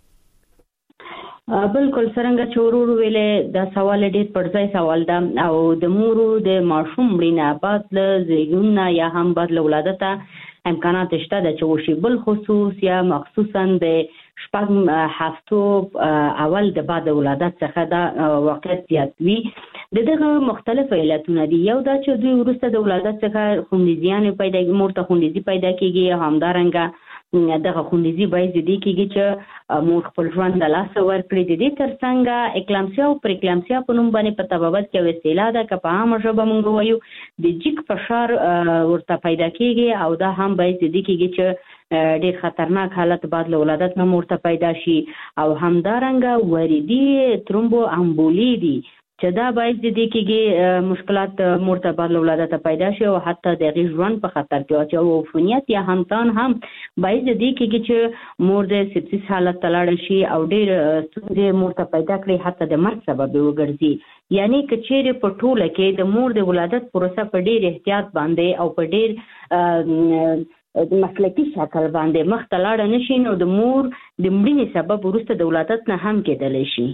بالکل څنګه چې ورور ویلې دا سوال ډېر پرځای سوال ده او د مورو د ماشوم مړینه بعد له زیږون یا هم بعد له ولادت امکانات شته د چوشي بل خصوص یا مخصوصا د شپږ هفتو اول د بعد ولادت څخه دا واقعیت زیات وي. د دغه مختلف علتونه دي. یو دا چې دوی ورسته د ولادت څخه خونریزیان پیدا کیږي، مور ته خونریزي پیدا کیږي، همدارنګه دغه خونریزي باید دې کېږي چې مور خپل ژوند د لاس ورکړي. د دې ترڅنګ اکلامسیا او پریکلامسیا په نوم باندې په طبابت کې وسیله ده که په عامه ژبه موږ وایو د جګ فشار ورته پیدا کېږي او دا هم باید دې کېږي چې ډېر خطرناک حالت بعد له ولادت نه مور ته پیدا شي. او همدارنګه وریدي ترومبو امبولی دي چې دا باید د دې کېږي مشکلات مور ته بعد له ولادت پیدا شي او حتی د هغې ژوند په خطر کې واچوي. او عفونیت یا همتان هم باید د دې کېږي چې مور د سپسیس حالت ته لاړه شي او ډېر ستونزې مور ته پیدا کړي، حتی د مرګ سبب وګرځي. یعنی که چیرې په ټوله کې د مور د ولادت پروسه په ډېر احتیاط باندې او په ډېر مسلکي شکل باندې مخ ته لاړه نشي نو د مور د مړینې سبب وروسته د ولادت نه هم کېدلی شي.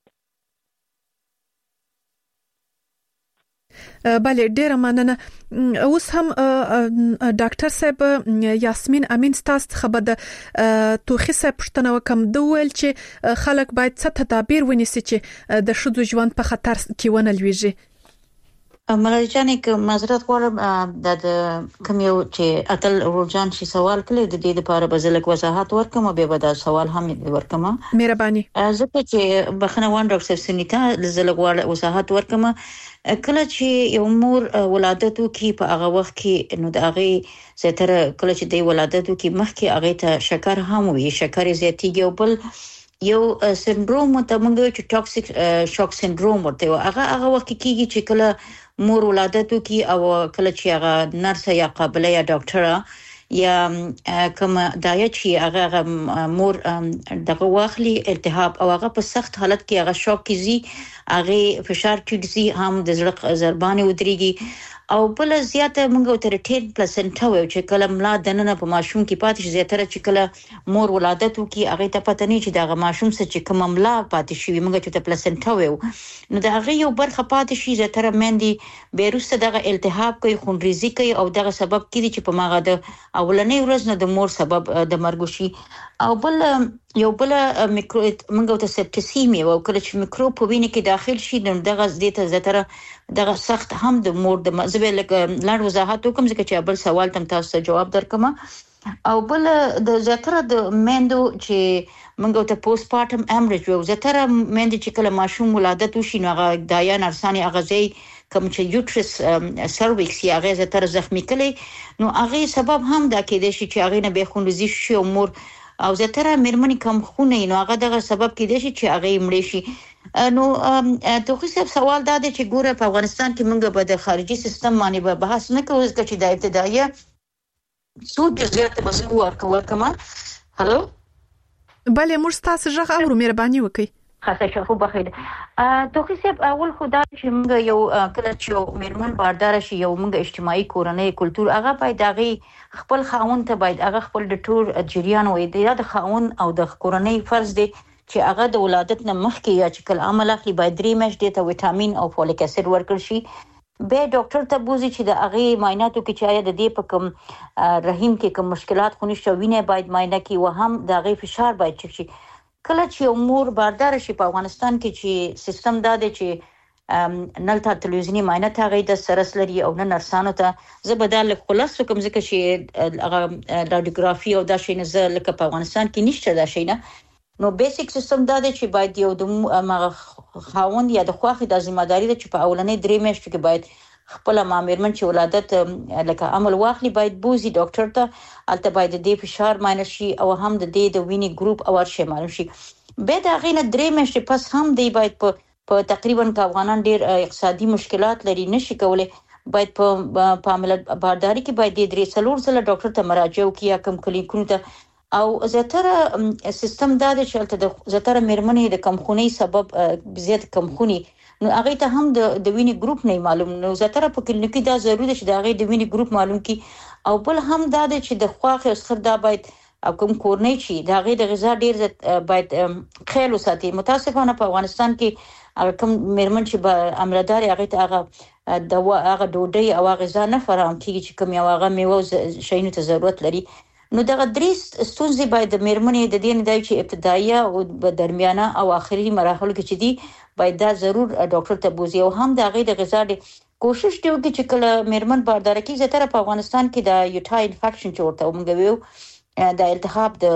بله ډیره مننه. اوس هم ډاکټر صاحب یاسمین امین تاسو څخه به د توخي صاحب پښتنه وکم د ویل چې خلک باید څه تدابیر ونیسي چې د ښځو ژوند په خطر کې ونه لویږي. ملای جانې که معذرت غواړم د کوم یو چې اتل ورجان شي سوال کړی د دې لپاره به زه لږ وضاحت ورکړم او بیا به دا سوال هم ورکړم. مهرباني. ځکه چې بخښنه غواړم ډاکټر سونیتا زه لږ وضاحت ورکړم. کله چې یو مور ولادت وکړي په هغه وخت کې نو د هغې زیاتره کله چې د ولادت وکړي مخکې هغې ته شکر هم وي، شکر یې زیاتېږي او بل یو سندروم ته موږ چې ټاکسیک شاک سندروم ورته وایي. هغه هغه وخت کېږي چې کله مور ولادت وکړي او کله چې هغه نرس یا قابله یا ډاکټره یا کوم دایه چې هغه مور دغه واخلي التهاب او هغه په سخت حالت کې هغه شوک کیږي، هغه فشار کیږي، هم د زړه ضربان ودرېږي او بل زیاته موږ تر ټین پلاسنټا وایو چې کله ملا دننه په ماشوم کې پاتې شي. زیاتره چې کله مور ولادت وکړي هغه ته پته نه چې دغه ماشوم څه چې کوم ملا پاتې شي موږ چې ته پلاسنټا وایو نو د هغه یو برخه پاتې شي. زیاتره مېندې به وروسته دغه التهاب کوي، خونریزي کوي او دغه سبب کیږي چې په ماغه د اولنۍ ورځ نه د مور سبب د مرګ شي. او بل یو بل میکرو موږ ته سپټسیمیا او کله چې میکروب په وینې کې داخل شي نو دغه زیات زیاتره دغه سخت هم د مور د مزبه لکه لاړ وضاحت وکم ځکه چې بل سوال تم تاسو جواب درکم. او بل د زیاتره د میندو چې موږ ته پوسټ پارټم امریج او زیاتره میندې چې کله ماشوم ولادت وشي نو هغه دایا نرساني اغازي کوم چې یوټرس سرویکس یا هغه زیاتره زخمی کړي نو هغه سبب هم دا کېدای شي چې هغه نه به خونریزي شي او مور او زیاتره مېرمنې کم خونه نو هغه دغه سبب کېدای شي چې هغه مړ شي. نو توخي صاحب سوال دا دی چې ګوره په افغانستان کې موږ به د خارجي سیستم باندې به بحث نه کوو ځکه چې د ابتدایي څو جزئیات به زه ورکوم. هلو بله موږ تاسو ژغ اورو مهرباني وکړئ. خاصه شفو بخیر ا توخي سب اول خدای چې موږ یو کله چې میرمن باردار شي یو موږ اجتماعي کورنۍ کلچر هغه باید هغه خپل خاون ته باید هغه خپل د ټور جریان وي د خاون او د کورنۍ فرض دی چې هغه د ولادت نه مخکې یا چې کله عمل اخلي باید درې میاشتې ته وټامین او فولیک اسید ورکړ شي. به ډاکټر ته بوزي چې د هغه معایناتو کې چې آیا د دې په کوم رحم کې کوم مشکلات خو نشته وینه باید معاینه کی و هم د هغه فشار باید چک شي. کله چې امور باردار شي په افغانستان کې چې سیستم دا دی چې نلته تلویزیونی معاینه ته غي د سرس لري او نه نرسانو ته زبدل خلاص کوم ځکه چې هغه رادیوګرافي او دا شي نه زه لکه په افغانستان کې نشته دا شي نه. نو بیسیک سیستم دا دی چې باید یو د خاوند یا د خواخې د ذمہداري ده چې په اولنې درې میاشتو کې باید خپل مامرمن چې ولادت لکه عمل واخلي باید بوزي ډاکټر ته البته باید د فشار ماینه شي او هم د دې د ویني ګروپ او ورشه معلوم شي. به دا غینه درې میاشتې پس هم دی باید په په تقریبا کا افغانان ډیر اقتصادي مشکلات لري نشي کولای باید په عمل بارداری کې باید د درې څلور ځله ډاکټر ته مراجعه وکړي یا کوم کلینیکونو ته او زیاتره سیستم دا دی چې د زیاتره میرمنې د کمخونی سبب زیات کمخونی نو هغه ته هم د د ویني ګروپ نه معلوم نو زیاتره په کلینیکي دا ضروري ده چې د هغه د ویني ګروپ معلوم کی او بل هم دا دی چې د خواخ اسخر دا باید او کوم کورنۍ چې د هغه د غذا ډیر باید خیال وساتي. متاسفانه په افغانستان کې کوم میرمن چې به امردار هغه ته هغه د هغه ډوډۍ او غذا نه فراهم کیږي چې کوم یو هغه میوه شینو ته ضرورت لري. نو دغه درې ستونزې باید د میرمنې د دې نه دی چې ابتدایي او درمیانه او آخري مراحلو کې چې دی باید دا ضرور ډاکټر ته بوزي او هم د هغه د غذا د کوشش دی چې کله میرمن باردار کې زیاتره په افغانستان کې د یوټای انفیکشن چورته ومږ ویو د التهاب د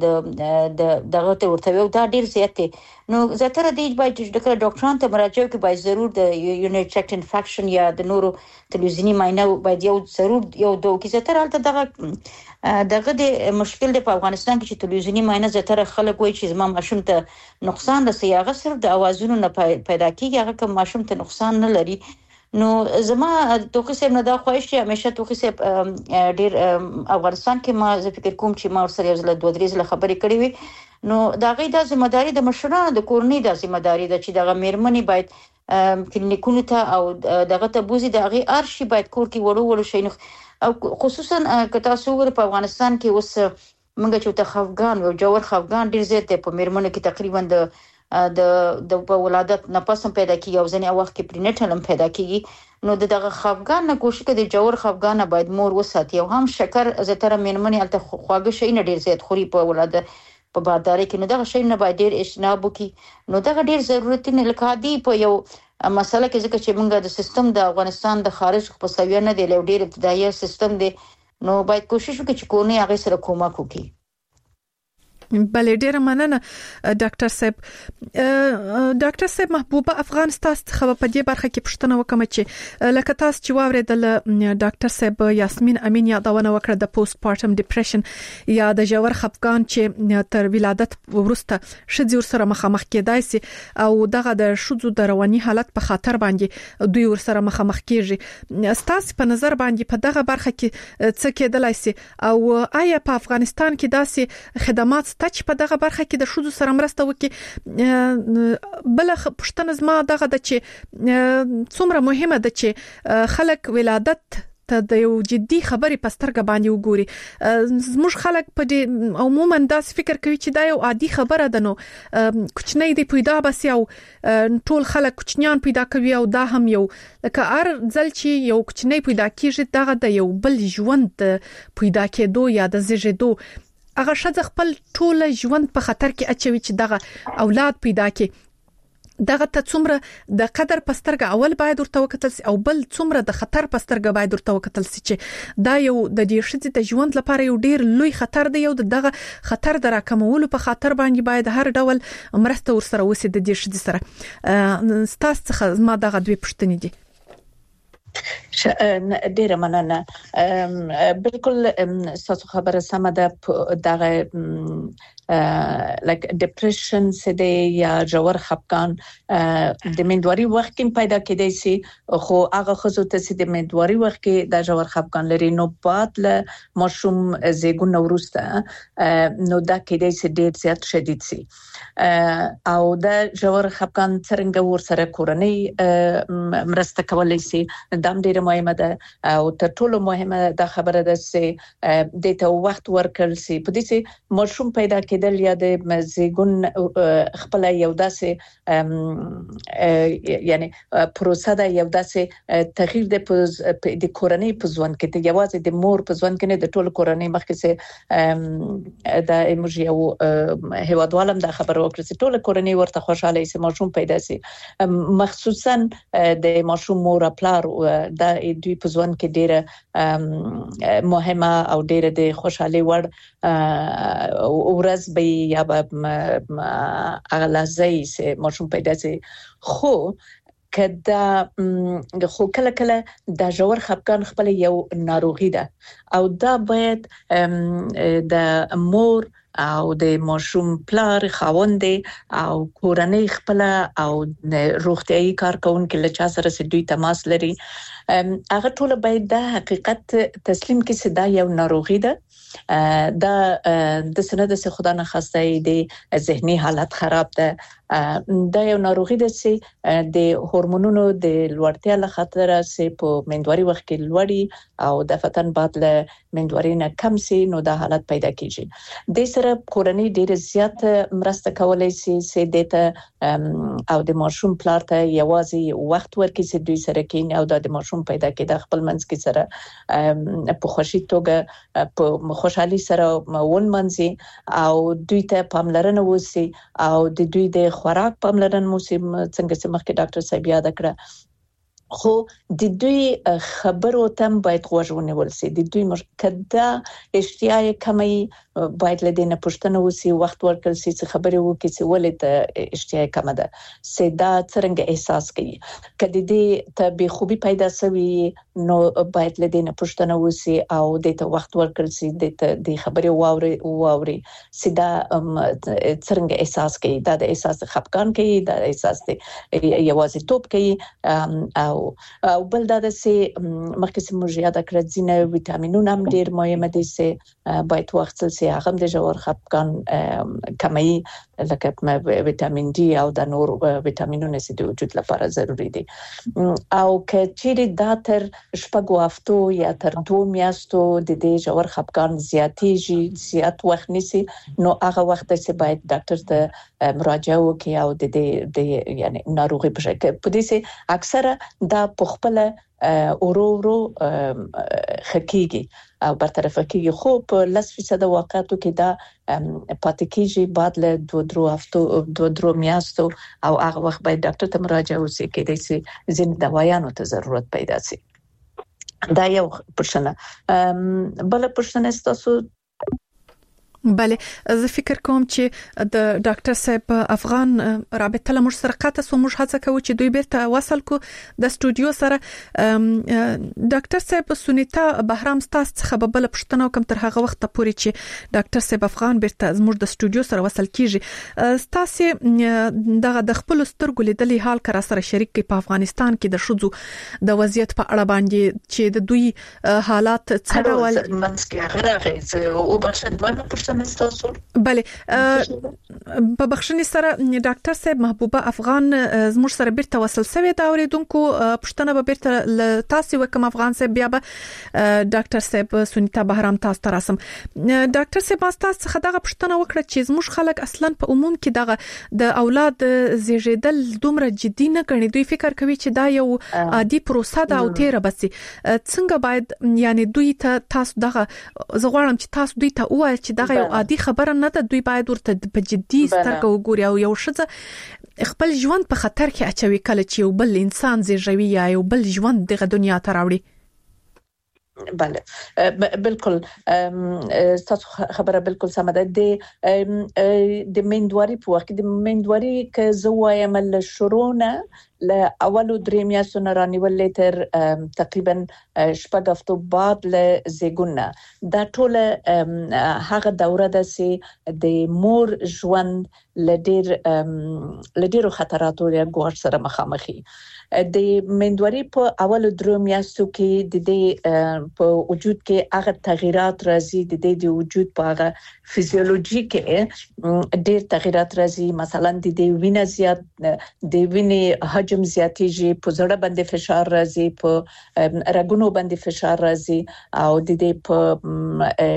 د د دغه ته ورته ویو دا ډیر زیات دی. نو زیاتره دی باید چې ډاکټران ته مراجعه وکړي باید ضرور د یونټ چیک انفیکشن یا د نورو تلویزیونی معاینه باید یو ضرور یو دوه کې زیاتره البته دغه دغه د مشکل دی په افغانستان کې چې تلویزیونی معاینه زیاتره خلک وایي چې زما ماشوم ته نقصان رسي هغه صرف د اوازونو نه پیدا کیږي هغه کوم ماشوم ته نقصان نه لري. نو زما توخي سم نه دا خواهش چې همیشه توخي سم ډیر افغانستان کې ما زه فکر کوم چې ما سره یو ځل دوه درې ځله خبرې کړې وي نو دا غي د ذمہداري د مشرانو د کورنۍ د ذمہداري د چې دغه میرمنې باید کلینیکونو ته او دغه ته بوزي د هغه ارشي باید کور کې وړو وړو شي او خصوصا که تاسو ور په افغانستان کې اوس موږ چې ته خفغان او جوړ خفغان ډیر زیات په میرمنو کې تقریبا د د د ولادت نه پس هم پیدا کیږي او ځنې وخت کې پرینټل هم پیدا کیږي. نو دغه خفغان نه کوشش کوي د جوړ خفغان باید مور وساتي او هم شکر زیاتره میرمنې الته خواږه شي نه ډیر زیات خوري په ولادت په بارداري کې نو دغه شی نه باید ډیر اجتناب وکړي. نو دغه ډیر ضرورت نه لکه دی په یو مسله کې ځکه چې موږ د سیستم د افغانستان د خارج په سویه نه دی له ډیر ابتدایي سیستم دی نو باید کوشش وکړي چې کورنۍ هغه سره کومک وکړي. بله ډیره مننه ډاکټر صاحب. ډاکټر صاحب محبوبه افغان تاسو څخه په دې برخه کې پوښتنه وکم چې لکه تاسو چې واوریدل ډاکټر صاحب یاسمین امین یادونه وکړه د پوسټ پارټم ډیپریشن یا د جوړ خفقان چې تر ولادت وروسته شذ سره مخامخ کېدای شي او دغه د شذو د رواني حالت په خاطر باندې دوی ور سره مخامخ کیږي. تاسو په نظر باندې په دغه برخه کې څه کېدلای شي او آیا په افغانستان کې داسې خدمات چې په دغه برخه کې د شذو سره مرسته وکړي؟ بل پښتنه زما دغه د چې څومره مهمه ده چې خلک ولادت ته د یو جدي خبرې پسترګه باندې وګوري. زموږ خلک په دې عموما داس فکر کوي چې دا یو عادي خبره ده نو کوچنی دی پیدا بس یو ټول خلک کوچنیان پیدا کوي او دا هم یو لکه ار ځل چې یو کوچنی پیدا کیږي دغه د یو بل ژوند پیدا کېدو یا د زیږیدو هغه شذ خپل ټول ژوند په خطر کې اچوي چې دغه اولاد پیدا کړي. دغه ته څومره د قدر پسترګه اول باید ورته وکتل سي او بل څومره د خطر پسترګه باید ورته وکتل سي چې دا یو د دې شذ د ژوند لپاره یو ډیر لوی خطر دی. یو دغه خطر د راکمولو په خاطر باندې باید هر ډول مرسته ورسره وسي د دې شذ سره. ستاسو څخه ما دغه دوی پښتنې دي. ډیره مننه. بالکل تاسو خبره سم ده. دغه لایک ډیپریشن سده یا جوړ خپګان د مندوري وخت کې پیدا کېدای شي خو هغه خزو ته چې د مندوري وخت کې د جوړ خپګان لري نو بعد له مشوم زیګون ورسته نو دا کېدای شي ډېر زیات شدید شي او د جوړ خپګان څنګه ور سره کورنۍ مرسته کولای شي دا ډېر مهمه ده او تر ټولو مهمه دا خبره ده چې د ته وخت ورکړل شي په دې چې مشوم پیدا کېدل یا د زیګون خپل یو داسې یعنی پروسه ده یو داسې تغییر د د کورنۍ په ځوان کې ته یوازې د مور په ځوان کې نه د ټولو کورنۍ مخکې سه د ایموجي او هوادوالم دا خبره وکړه چې ټولو کورنۍ ورته خوشاله شي مشوم پیدا شي مخصوصا د مشوم مور پلار د دوی په ځوان کې ډیره مهمه او ډیره د خوشحالي ور ورځ به یا به اغلازي سه مشوم پیدا شي خو کدا خو کله کله د جوړ خپګان خپل یو ناروغي ده او دا باید د مور او د ماشوم پلار خاوند او کورنۍ خپل او روغتيایي کارکونکو له چا سره چې دوی تماس لري هغه ټول باید د حقیقت تسلیم کړي چې دا یو ناروغي ده دا د سند سه خدا نه خواسته دی ذهني حالت خراب ده دا یو ناروغي ده چې د هورمونونو د لوړتیا له خطر سه په مندوري وخت کې لوړي او د فتن بعد له مندوري نه کم سي نو دا حالت پیدا کیږي د سره کورنۍ ډېر زیات مرسته کولای شي چې دته او د ماشوم پلار ته یوازې وخت ورکړي چې دوی سره کین او د ماشوم پیدا کېده خپل منځ کې سره په خوشي توګه په خوشحالي سره ون منځي او دوی ته پاملرنه وسی او د دوی د خوراک پاملرنه مو سم څنګه چې مخکې ډاکټر صاحب یاد کړ خو د دوی خبرو تم باید غوږونه ولسي د دوی کدا اشتیاق کمی باید لدینه پښتنه وسی وخت ورکړل سي چې خبرې وکړي چې ولې ته اشتیاق کم ده سدا څنګه احساس کوي کدی دې ته به خوبي پیدا سوي نو باید لدینه پښتنه وسی او د ته وخت ورکړل سي د دې خبرې واوري واوري سدا څنګه احساس کوي دا د احساس خپګان کوي دا احساس یوازې توپ کوي او او بل دا چې مخکې سمو زیاده کړ ځینې ویټامینونه هم ډېر مهمه دي چې باید وخت سي هغه د جوړ خپګان کمی لکه ویټامین ډي او د نور ویټامینونو چې د وجود لپاره ضروری دي او کچېری دا تر شپږ هفتو یا تر دوه میاشتو د دې جوړ خپګان زیاتېږي زیات وخت نیسي نو هغه وخت چې باید ډاکټر ته مراجعه وکړي او د دې د یعنی ناروغي په شکل په دې چې اکثره دا په خپل اورو اورو خکېږي او برطرف کېږي خو په لس فیصد واقعاتو کې دا پاتې کېږي بعد له دوه درو هفتو دوه درو میاشتو او هغه وخت باید ډاکټر ته مراجعه وکړي کېدای شي ځینې دوايانو ته ضرورت پیدا شي دا یو پرشنه بل پرشنه تاسو بله زه فکر کوم چې د ډاکټر صاحب افغان رابطه له موږ سره قطع سو موږ هڅه کوو چې دوی بیرته وصل کو د سټوډیو سره ډاکټر صاحب سنیتا بهرام ستاسو څخه بل پښتنه کوم تر هغه وخت پورې چې ډاکټر صاحب افغان بیرته زموږ د سټوډیو سره وصل کیږي ستاسو دغه د خپل سترګو لیدلې حال کرا سره شریک کی په افغانستان کې د شذو د وضعیت په اړه باندې چې د دوی حالات څه ډول منځکې هغه چې او بشد بله په بخښنې سره ډاکټر صاحب محبوبه افغان زموږ سره بیرته وصل شوی دا اوریدونکو پښتنه به بیرته تاسو وکم افغان صاحب بیا به ډاکټر صاحب سنیتا بهرام تاسو ته راسم ډاکټر صاحب تاسو څخه دغه پښتنه وکړه چې زموږ خلک اصلا په عموم کې دغه د اولاد زیږیدل دومره جدي نه ګڼي دوی فکر کوي چې دا یو عادي پروسه ده او تیر بسي څنګه باید یعنی دوی ته تاسو دغه زغوارم چې تاسو دوی ته وایي چې دغه یو عادي خبره نه ده دوی باید ورته په جدي سترګه وګوري او یو شزه خپل ژوند په خطر کې اچوي کله چې یو بل انسان زیږوي یا یو بل ژوند دغه دنیا ته راوړي بله بالکل تاسو خبره بالکل سمه ده د د مندوري په وخت د مندوري که زه وایم له شروع نه له اولو درې میاشتو نه رانیولې تر تقریبا شپږ هفتو بعد له زیګونه دا ټول هغه دوره ده چې د مور ژوند لډیر لډیرو خطراتو یا ګواښ سره مخامخي د مندوري په اولو درې میاشتو کې د دې په وجود کې هغه تغیرات راځي د دې د وجود په هغه فزیولوژي کې ډېر تغیرات راځي مثلا د دې وینې زیات د وینې حجم زیاتېږي په زړه باندې فشار راځي په رګونو باندې فشار راځي او د دې په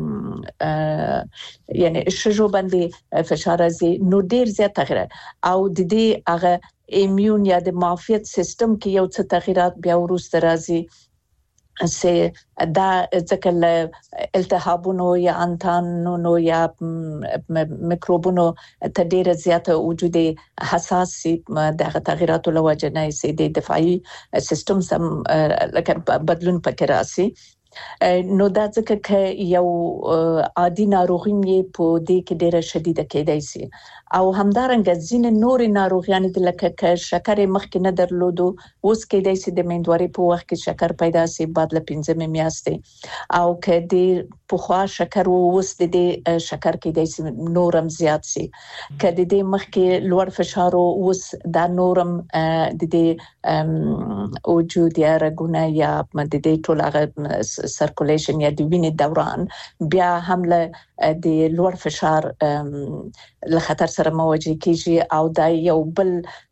یعنی شجو باندې فشار راځي نو ډېر زیات تغیرات او د دې هغه ایمیون یا د معافیت سیستم کې یو څه تغیرات بیا ورسته راځي سه دا ځکه له التهابونو یا انتانونو یا میکروبونو ته ډیره زیاته وجود حساسي د تغیراتو له وجه نه سي د دفاعي سیستم سم لکه بدلون پکې راسي نو دا ځکه چې یو عادي ناروغي یې په دې کې ډیره شدیده کېدای شي او همدارنګه ځینې نور ناروغیان د لکه ک شکر مخکې نه درلودو اوس کېدای شي د مندوري په وخت کې شکر پیدا شي بعد له پنځمې میاشتې او ک د پخوا شکر اوس د دې شکر کېدای شي نورم زیات شي ک د دې مخکې لوړ فشار اوس دا نورم د دې وجود یا رګونه یا د دې ټول هغه سرکولیشن یا د وینې دوران بیا هم له د لوړ فشار له خطر سره مواجه کیږي او دا یو بل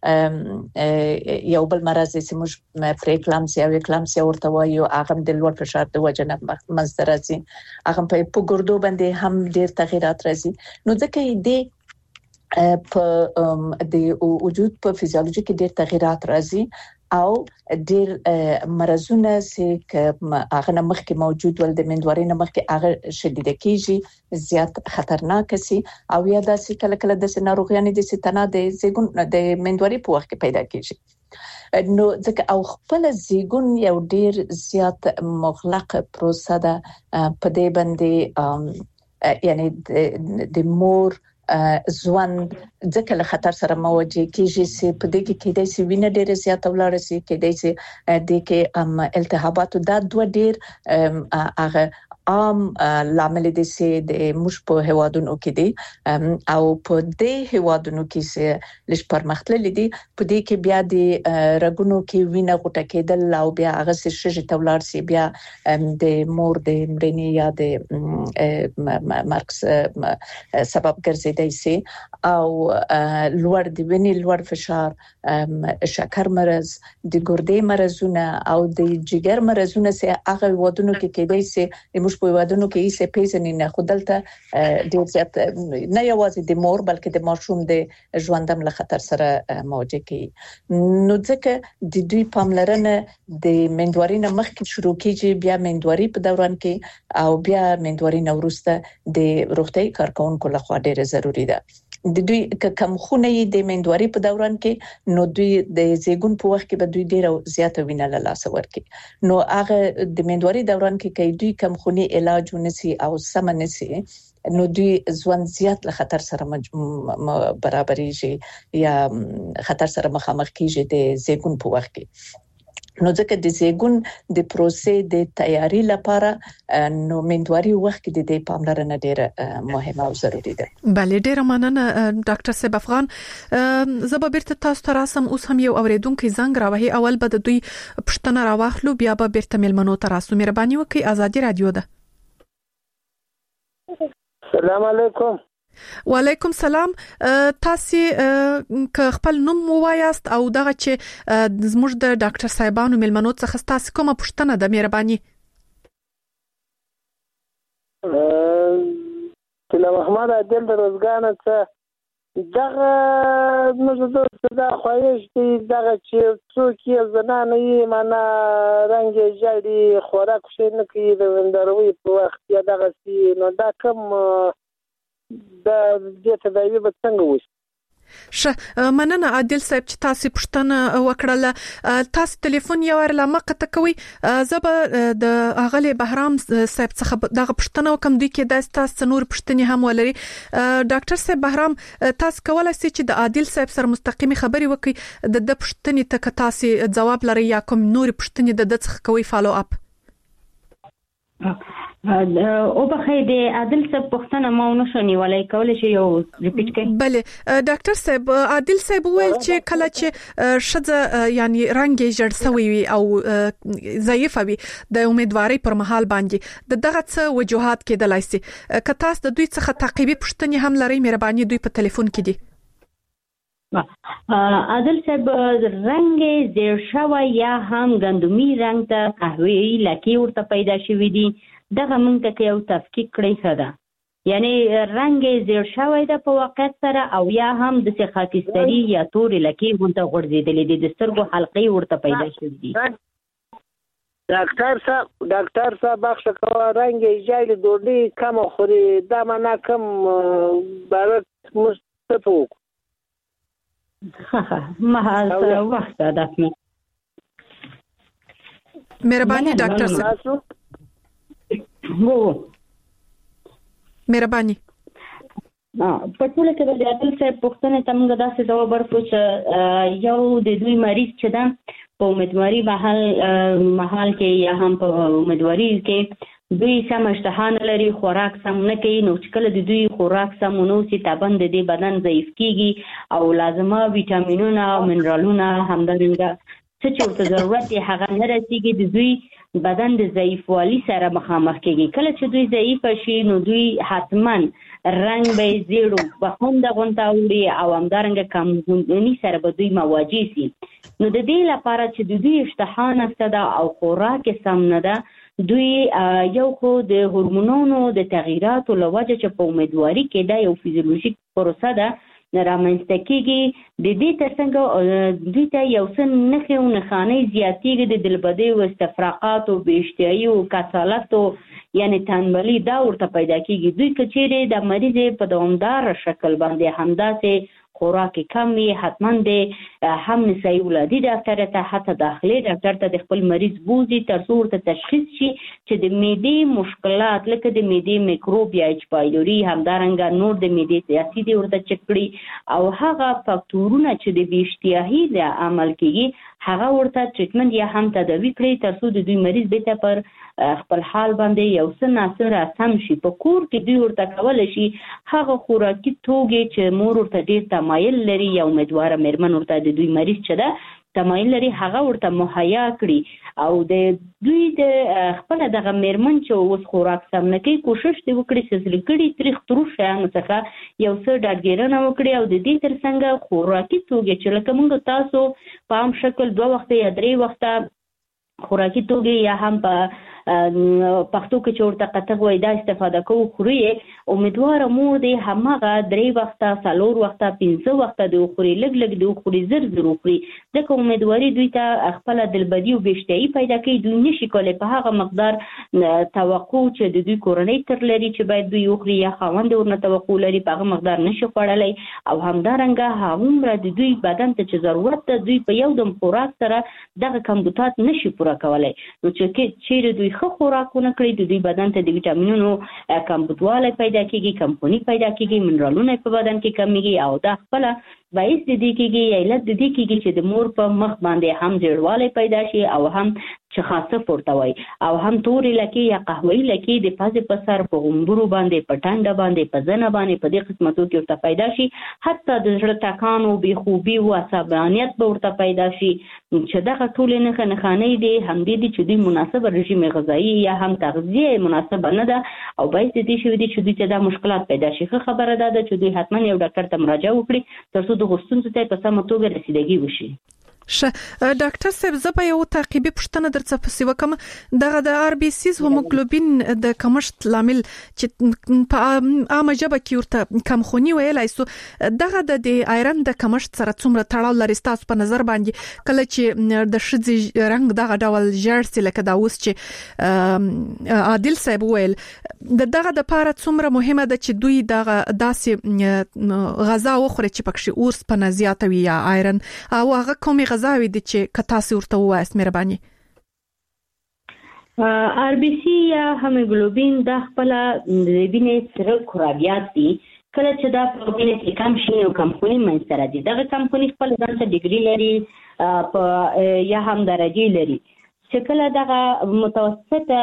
یو بل مرض چې موږ پریکلامسیا او اکلامسیا ورته وایو هغه د لوړ فشار د وجه نه منځته راځي هغه په ګردو باندې هم ډېر تغیرات راځي نو ځکه دې په د وجود په فزیولوژي کې ډېر تغیرات راځي او ډېر مرزونه چې هغه نه مخکې موجود ول د مندوري نه مخکې هغه شدیده کیږي زیات خطرناک شي او یا داسې کله کله د ناروغیانو د ستنه د زیګون د مندوري په وخت کې پیدا کیږي نو ځکه او خپل زیګون یو ډېر زیات مغلق پروسه ده په دې باندې یعنی د مور ژوند ځکه له خطر سره مواجه کیږي چې په دې کې کېدای شي وینه ډېره زیاته ولاړه شي کېدای شي د کې التهابات دا دوه ډېر هغه عام لامل دي چې د مش په هوادونو کې دي او په دې هوادونو کې چې لږ پرمختللي دي په دې کې بیا د رګونو کې وینه غوټه کېدل او بیا هغه شې تولار سي بیا د مور د مړینې یا د مارکس سبب ګرځیدای سي او لوړ د وینې لوړ فشار شکر مرز د ګردې مرزونه او د جګر مرزونه چې هغه ودونو کې کېدای سي موږ په ودونو کې یې پیژنې نه خودلته ډېر زیات نه یوازې د مور بلکې د ماشوم د ژوندم له خطر سره مواجه کیږي نو ځکه د دوی پاملرنه د مندوري نه مخکې شروع کیږي بیا مندوري په دوران کې او بیا مندوري نه وروسته د روغتي کارکونکو لخوا ډېر ضروری ده د دوی کم خونه د مندوري په دوران کې نو دوی د زیګون په وخت کې به دوی ډېر زیات وینه له لاس ورکي نو هغه د مندوري دوران کې کوي دوی کم خوني علاج ونسي او سم نسي نو دوی ژوند زیات له خطر سره برابرېږي یا خطر سره مخامخ کیږي د زیګون په وخت کې نو ځکه د زیګون د پروسې د تیاری لپاره نو مندوري وخت کې د دې پاملرنه ډېره مهمه او ضروري ده. بله ډېره مننه ډاکټر صاحب افغان. زه به بیرته تاسو ته راسم اوس هم یو اوریدونکو زنګ راوهي اول به د دوی پښتنه راوخلو بیا به بیرته ملمنو ته راسو. مهرباني وکړئ ازادي رادیو ده. السلام علیکم. وعلیکم سلام. تاسو که خپل نوم ووایاست او دغه چې زموږ د ډاکټر صاحبانو ملمنو څخه تاسو کومه پوښتنه ده مهرباني. کله محمد عادل د روزګان څخه دغه موږ د صدا خوایش دی دغه چې څوک یې زنانه یې معنا رنګ جړی خوراک شي نه کوي د وندروي په وخت یا دغه سي نو دا کوم د دې تداوی به څنګه وشي؟ شه مننه عادل صاحب چې تاسو پښتنه وکړه. تاسو ټلیفون یو ور لمقه تکوي زبه د اغلی بهرام صاحب څخه دغه پښتنه وکم دوی کې د تاسو نور پښتني هم ولري. ډاکټر صاحب بهرام تاسو کولای شئ چې د عادل صاحب سره مستقيمي خبري وکړي د د پښتني ته تاسو جواب لري یا کوم نور پښتني د څخه کوي فالو اپ. او بخیر د عادل صاحب پښتنه ما ونه شونی ولای کولای شي یو ریپیټ کړئ. بله ډاکټر صاحب عادل صاحب ویل چې کله چې شذ یعنی رنګ جوړ سوی وي او ضعیف وي د امیدواري پر مهال باندې د دغه څه وجوهات کېدلای شي. که تاسو د دوی څخه تعقیبي پښتني هم لري مهرباني دوی په ټلیفون کې دي. عادل صاحب رنګ زیر شوی یا هم ګندمي رنګ ته قهوه‌ای لکه ورته پیدا شوی دي دغه موږ ته یو تفکیک کړی خدا یعنی رنګ زیر شوی د په واقعیت سره او یا هم د خاکستری یا تور لکه ورته غورځیدلې دي د سترګو حلقې ورته پیدا شوی دي. ډاکټر صاحب ډاکټر صاحب بخښه کوه رنګ جایل دوړي کم خوري دا معنا کم بارت مستفو ها ها ما وخت دافنه مهرباني ډاکټر صاحب وو مهرباني په ټول کې د عادل صاحب پښتنه تمغه داسې ځواب ورکړ چې یو د دوی مریض چې دا په امیدواري محل محل کې یا هم په امیدواري کې دوی سم اشتها نه لري خوراک سم نه کوي نو چې کله د دوی خوراک سم نو سي تابند د بدن ضعیف کیږي او لازمه ویټامینونه او منرالونه همدارنګه څه چې ورته ضرورت یې هغه نه رسیږي د دوی بدن د ضعیفوالي سره مخامخ کیږي. کله چې دوی ضعیف شي نو دوی حتما رنګ به زیړو بخوند غونټه وړي او همدارنګه کمزوري سره به دوی مواجه شي. نو د دې لپاره چې د دوی اشتها نشته ده او خوراک سم نه ده دوی یو خو د هورمونونو د تغییراتو له وجه چې په امیدواري کې دا یو فزیولوژیک پروسه ده رامنځته کېږي د دې ترڅنګ دوی ته یو څه نښې او نښانې زیاتېږي د دلبدۍ او استفراقات او بېاشتهایي او کسالت او یعنی تنبلي دا ورته پیدا کېږي. دوی که چیرې د مریض په دوامداره شکل باندې همداسې خوراک کم وي حتما د هم نسایي ولادي ډاکټر ته حتی داخلي ډاکټر ته د خپل مریض بوزي تر څو ورته تشخیص شي چې د معدې مشکلات لکه د معدې میکروب یا ایچ پایلوري همدارنګه نور د معدې اسید ورته چک کړي او هغه فاکتورونه چې د بې اشتهایي د عمل کېږي هغه ورته ټریټمنټ یا هم تداوي کړي تر څو د دوی مریض بیرته پر خپل حال باندې یو څه ناصر سم شي. په کور کې دوی ورته کولای شي هغه خوراکي توکي چې مور ورته ډیر تمایل لري یا امیدواره مېرمن ورته د دوی مریض چې ده تمایل لري هغه ورته مهیا کړي او د دوی د خپل دغه مېرمن چې اوس خوراک سم نه کوي کوشش دی وکړي چې زلګړي تاریخ تروش شیانو څخه یو څه ډاډګیرنه وکړي او د دې ترڅنګ خوراکي توکي چې لکه موږ تاسو په عام شکل دوه وخته یا درې وخته خوراکي توکي یا هم په پښتو کې چې ورته قطغ وای دا استفاده کوو خوري امیدواره مور دې همغه درې وخته څلور وخته پنځه وخته د خوري لګ لګ د خوري زر زر خوري ځکه امیدواري دوی ته خپل دلبدي او بېشتهایي پیدا کوي دوی نشي کولی په هغه مقدار توقع چې د دوی کورنۍ تر لري چې باید دوی وخوري یا خاوند ورنه توقع لري په هغه مقدار نشي خوړلی او همدارنګه هغومره د دوی بدن ته چې ضرورت ده دوی په یو دم خوراک سره دغه کمبودات نشي پوره کولی. نو چې چیرې دوی ښه خوراکونه کړي د دوی بدن ته د ویټامینونو کمبودوالی پیدا کېږي کمپوني پیدا کېږي منرالونه په بدن کې کمیږي او دا خپله باعث د دې کېږي یا علت د دې کېږي چې د مور په مخ باندې هم زیړوالی پیدا شي او هم چخاصه پورته وای او هم تورې لکې یا قهوه‌ایي لکې د پزې په سر په غومبرو باندې په ټنډه باندې په زنه باندې په دې قسمتو کې ورته پیدا شي حتی د زړه ټکان او بېخوبي او عصبانیت به ورته پیدا شي چې دغه ټولې نښې نښانې دي همدې دي چې دوی مناسب رژیم غذایي یا هم تغذیه مناسبه نه ده او باعث د دې شوي دي چې دوی ته دا مشکلات پیدا شي. ښه خبره ده چې دوی حتما یو ډاکټر ته مراجعه وکړي تر څو د ستونزو ته په سمه توګه رسیدګي وشي. ش ډاکټر صاحب زه به یو تعقیبي پوښتنه درڅ پسې وکم دغه د آر بي سي هیموګلوبین د کمښت لامل چې په عامه ژبه کې ورته کمخونی ویلای سو دغه د آیرن د کمښت سره څومره تړاو لري تاسو په نظر باندې کله چې د شذې رنگ دغه ډول جرسي لکه دا اوس چې عادل صاحب ویل دغه د پاره څومره مهمه ده چې دوی دغه داسې غذا وخوري چې پکې اورس په نزيات وي یا آیرن او هغه کومي غذاوي دي چې کتاسي ورته وایست مهرباني آر بي سي یا هیموګلوبین د خپل د وینې سره کرویات دي کله چې دا په وینې کې کم شي او کمپونی منځ سره دي دغه کمپونی خپل ځان ته ډیګري لري په یا هم درجه لري چې کله دغه متوسطه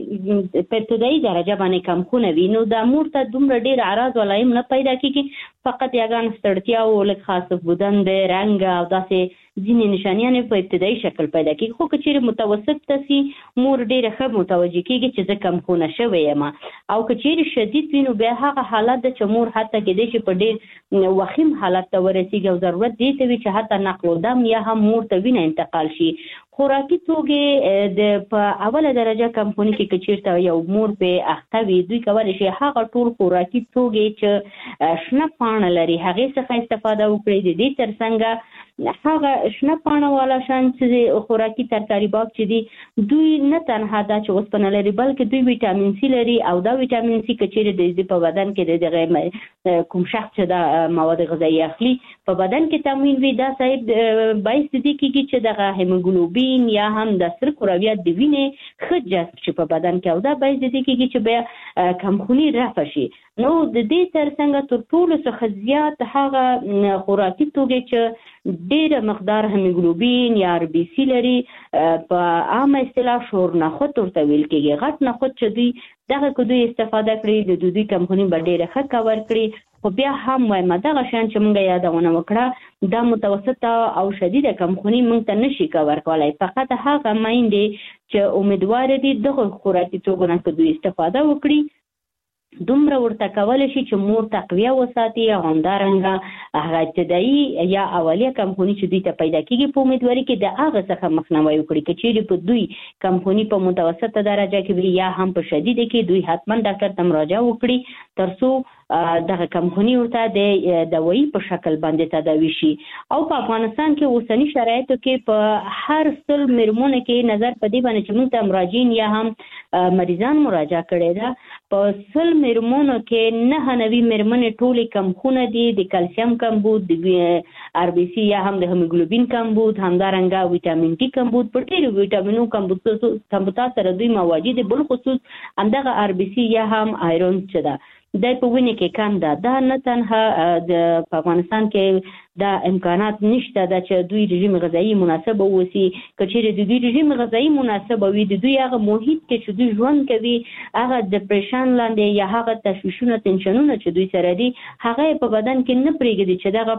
په ابتدایي درجه باندې کمخونه وي نو د مور ته دومره ډیر اعراض ولایم نه پیدا کیږي فقط یګان ستړتیا او لږ خاص بدن د رنگ او داسې ځینې نشانیان په ابتدایي شکل پیدا کیږي خو کچېره متوسط تاسي مور ډیره ښه متوجه کیږي چې زه کمخونه شوی یم او کچېره شدید وینو به هغه حالت د چمور حتی کې د شي په ډیر وخیم حالت ته ورسیږي او ضرورت دی ته چې حتی نقل دم یا هم مور ته وینه انتقال شي خوراکي توګه د په اوله درجه کمپونی کې کچیرته یو مور په اختوي دوی کولای شي هغه ټول خوراکي توګه چې شنه پاڼه لري هغه څخه استفاده وکړي د دې ترڅنګ هغه شنه پاڼه والا شان چې خوراکي ترکاری باغ چې دي دوی نه تنها دا چې اوسپنه لري بلکې دوی ویټامین سی لري او دا ویټامین سی کچیرته د دې په بدن کې دغه کوم شخص چې دا مواد غذایی اخلي په بدن کې تموین وي دا صاحب باعث دي کیږي چې دغه هیموګلوبین یا هم د سر کرویات د وینې ښه جذب شي په بدن کې او دا باعث دي کیږي چې بیا کمخونی رافع شي نو د دې ترڅنګ تر ټولو څخه زیات هغه خوراکي توګه چې ډېر مقدار هیموګلوبین یا آر بي سي لري په عامه اصطلاح شور نخود ورته ویل کېږي غټ نخود چې دوی دغه کو دوی استفاده کړي د دوی کمپنی به ډېر ښه کور کړي خو بیا هم وایم دغه شان چې موږ یادونه وکړه دا متوسطه او شدیده کمخونی موږ ته نشي کور کولای فقط هغه مایندې چې امیدوار دي دغه خوراکي توګه نه دوی استفاده وکړي دومره ورته کولای شي چې مور تقویه وساتي او همدارنګه هغه ابتدایي یا اولیه کمپونی چې دوی ته پیدا کیږي په امیدواري کې د هغه څخه مخنیوي وکړي چې په دوی کمپونی په متوسطه درجه کې وي یا هم په شدیده کې دوی حتما ډاکټر ته مراجعه وکړي ترڅو دغه کمپونی ورته د دوايي په شکل باندې تداوي شي او په افغانستان کې اوسنی شرایطو کې په هر سل مرمونه کې نظر په دې باندې چې موږ ته مراجعین یا هم مریضان مراجعه کړي دا په سل مرمونو کې نه نوي مرمنې ټولې کمخونه دي د کلسیم کمبود د آر بي سي یا هم د هیموګلوبین کمبود همدارنګه ویټامین ډي کمبود په ډېرو ویټامینونو کمبود کمبود سره دوی مواد دي بل خصوص همدغه آر بي سي یا هم آیرون چې ده د په وینې کې کم ده دا نه تنها د افغانستان کې دا امکانات نشته دا چې دوی رژیم غذایی مناسب اوسي کچېره د دوی رژیم غذایی مناسب وي د دوی هغه محیط کې چې دوی ژوند کوي هغه ډیپریشن لاندې یا هغه تشویشونه تنشنونه چې دوی سره دي هغه په بدن کې نه پرېږدي چې دغه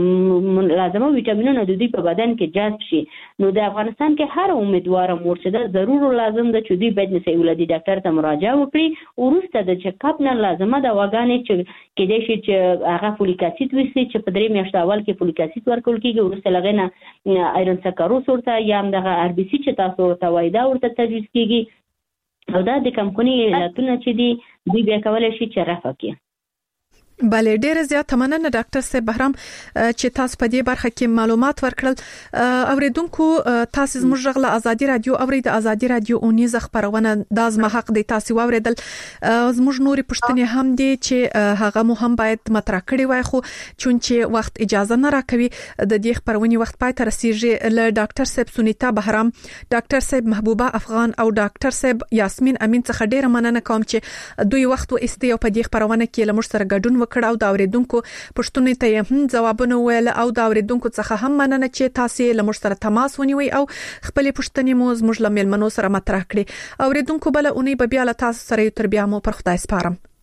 په لازمه ویټامینونه د دوی په بدن کې جذب شي نو د افغانستان کې هر امیدوار مور چې دا ضرور لازم ده چې دوی باید نسایي ولادي ډاکټر ته مراجعه وکړي وروسته د چیک اپ نه لازمه دا واګانې چې کېدای شي چې هغه فولیک اسید وسي چې په درې میاشتو اول کې فولیک اسید ورکول کېږي وروسته لغنه آیرون سکروز ورته یا هم دغه آر بي سي چې تاسو ورته وایي دا ورته تجویز کېږي او دا د کمپنی علتونه چې دي دوی بیا کولای شي چې رفع کړي بله ډیره زیات مننه ډاکټر صاحب بهرام چې تاسو په دې برخه کې معلومات ورکړل اوریدونکو تاسو زموږ غږ له ازادي رادیو اورید ازادي رادیو اونیز خبرونه د ازما حق دی تاسو اوریدل زموږ نوري پښتنې هم دي چې هغه مو هم باید مطرح کړي وای خو چونچې وخت اجازه نه راکوي د دې خبرونې وخت پای ته رسیږي له ډاکټر صاحب سنیتا بهرام ډاکټر صاحب محبوبه افغان او ډاکټر صاحب یاسمین امین څخه ډیره مننه کوم چې دوی وخت و استي او په دې خبرونه کې لمر سره ګډون وکړو دا اوریدونکو پښتنې ته هم جوابونه ویل او دا اوریدونکو څخه هم مننه چې تاسو لمر سره تماس ونیوي او خپل پښتنې مو زموږ لمل منو سره مطرح کړي اوریدونکو بل اونۍ به بیا له تاسو سره تر بیا مو پر خدای سپارم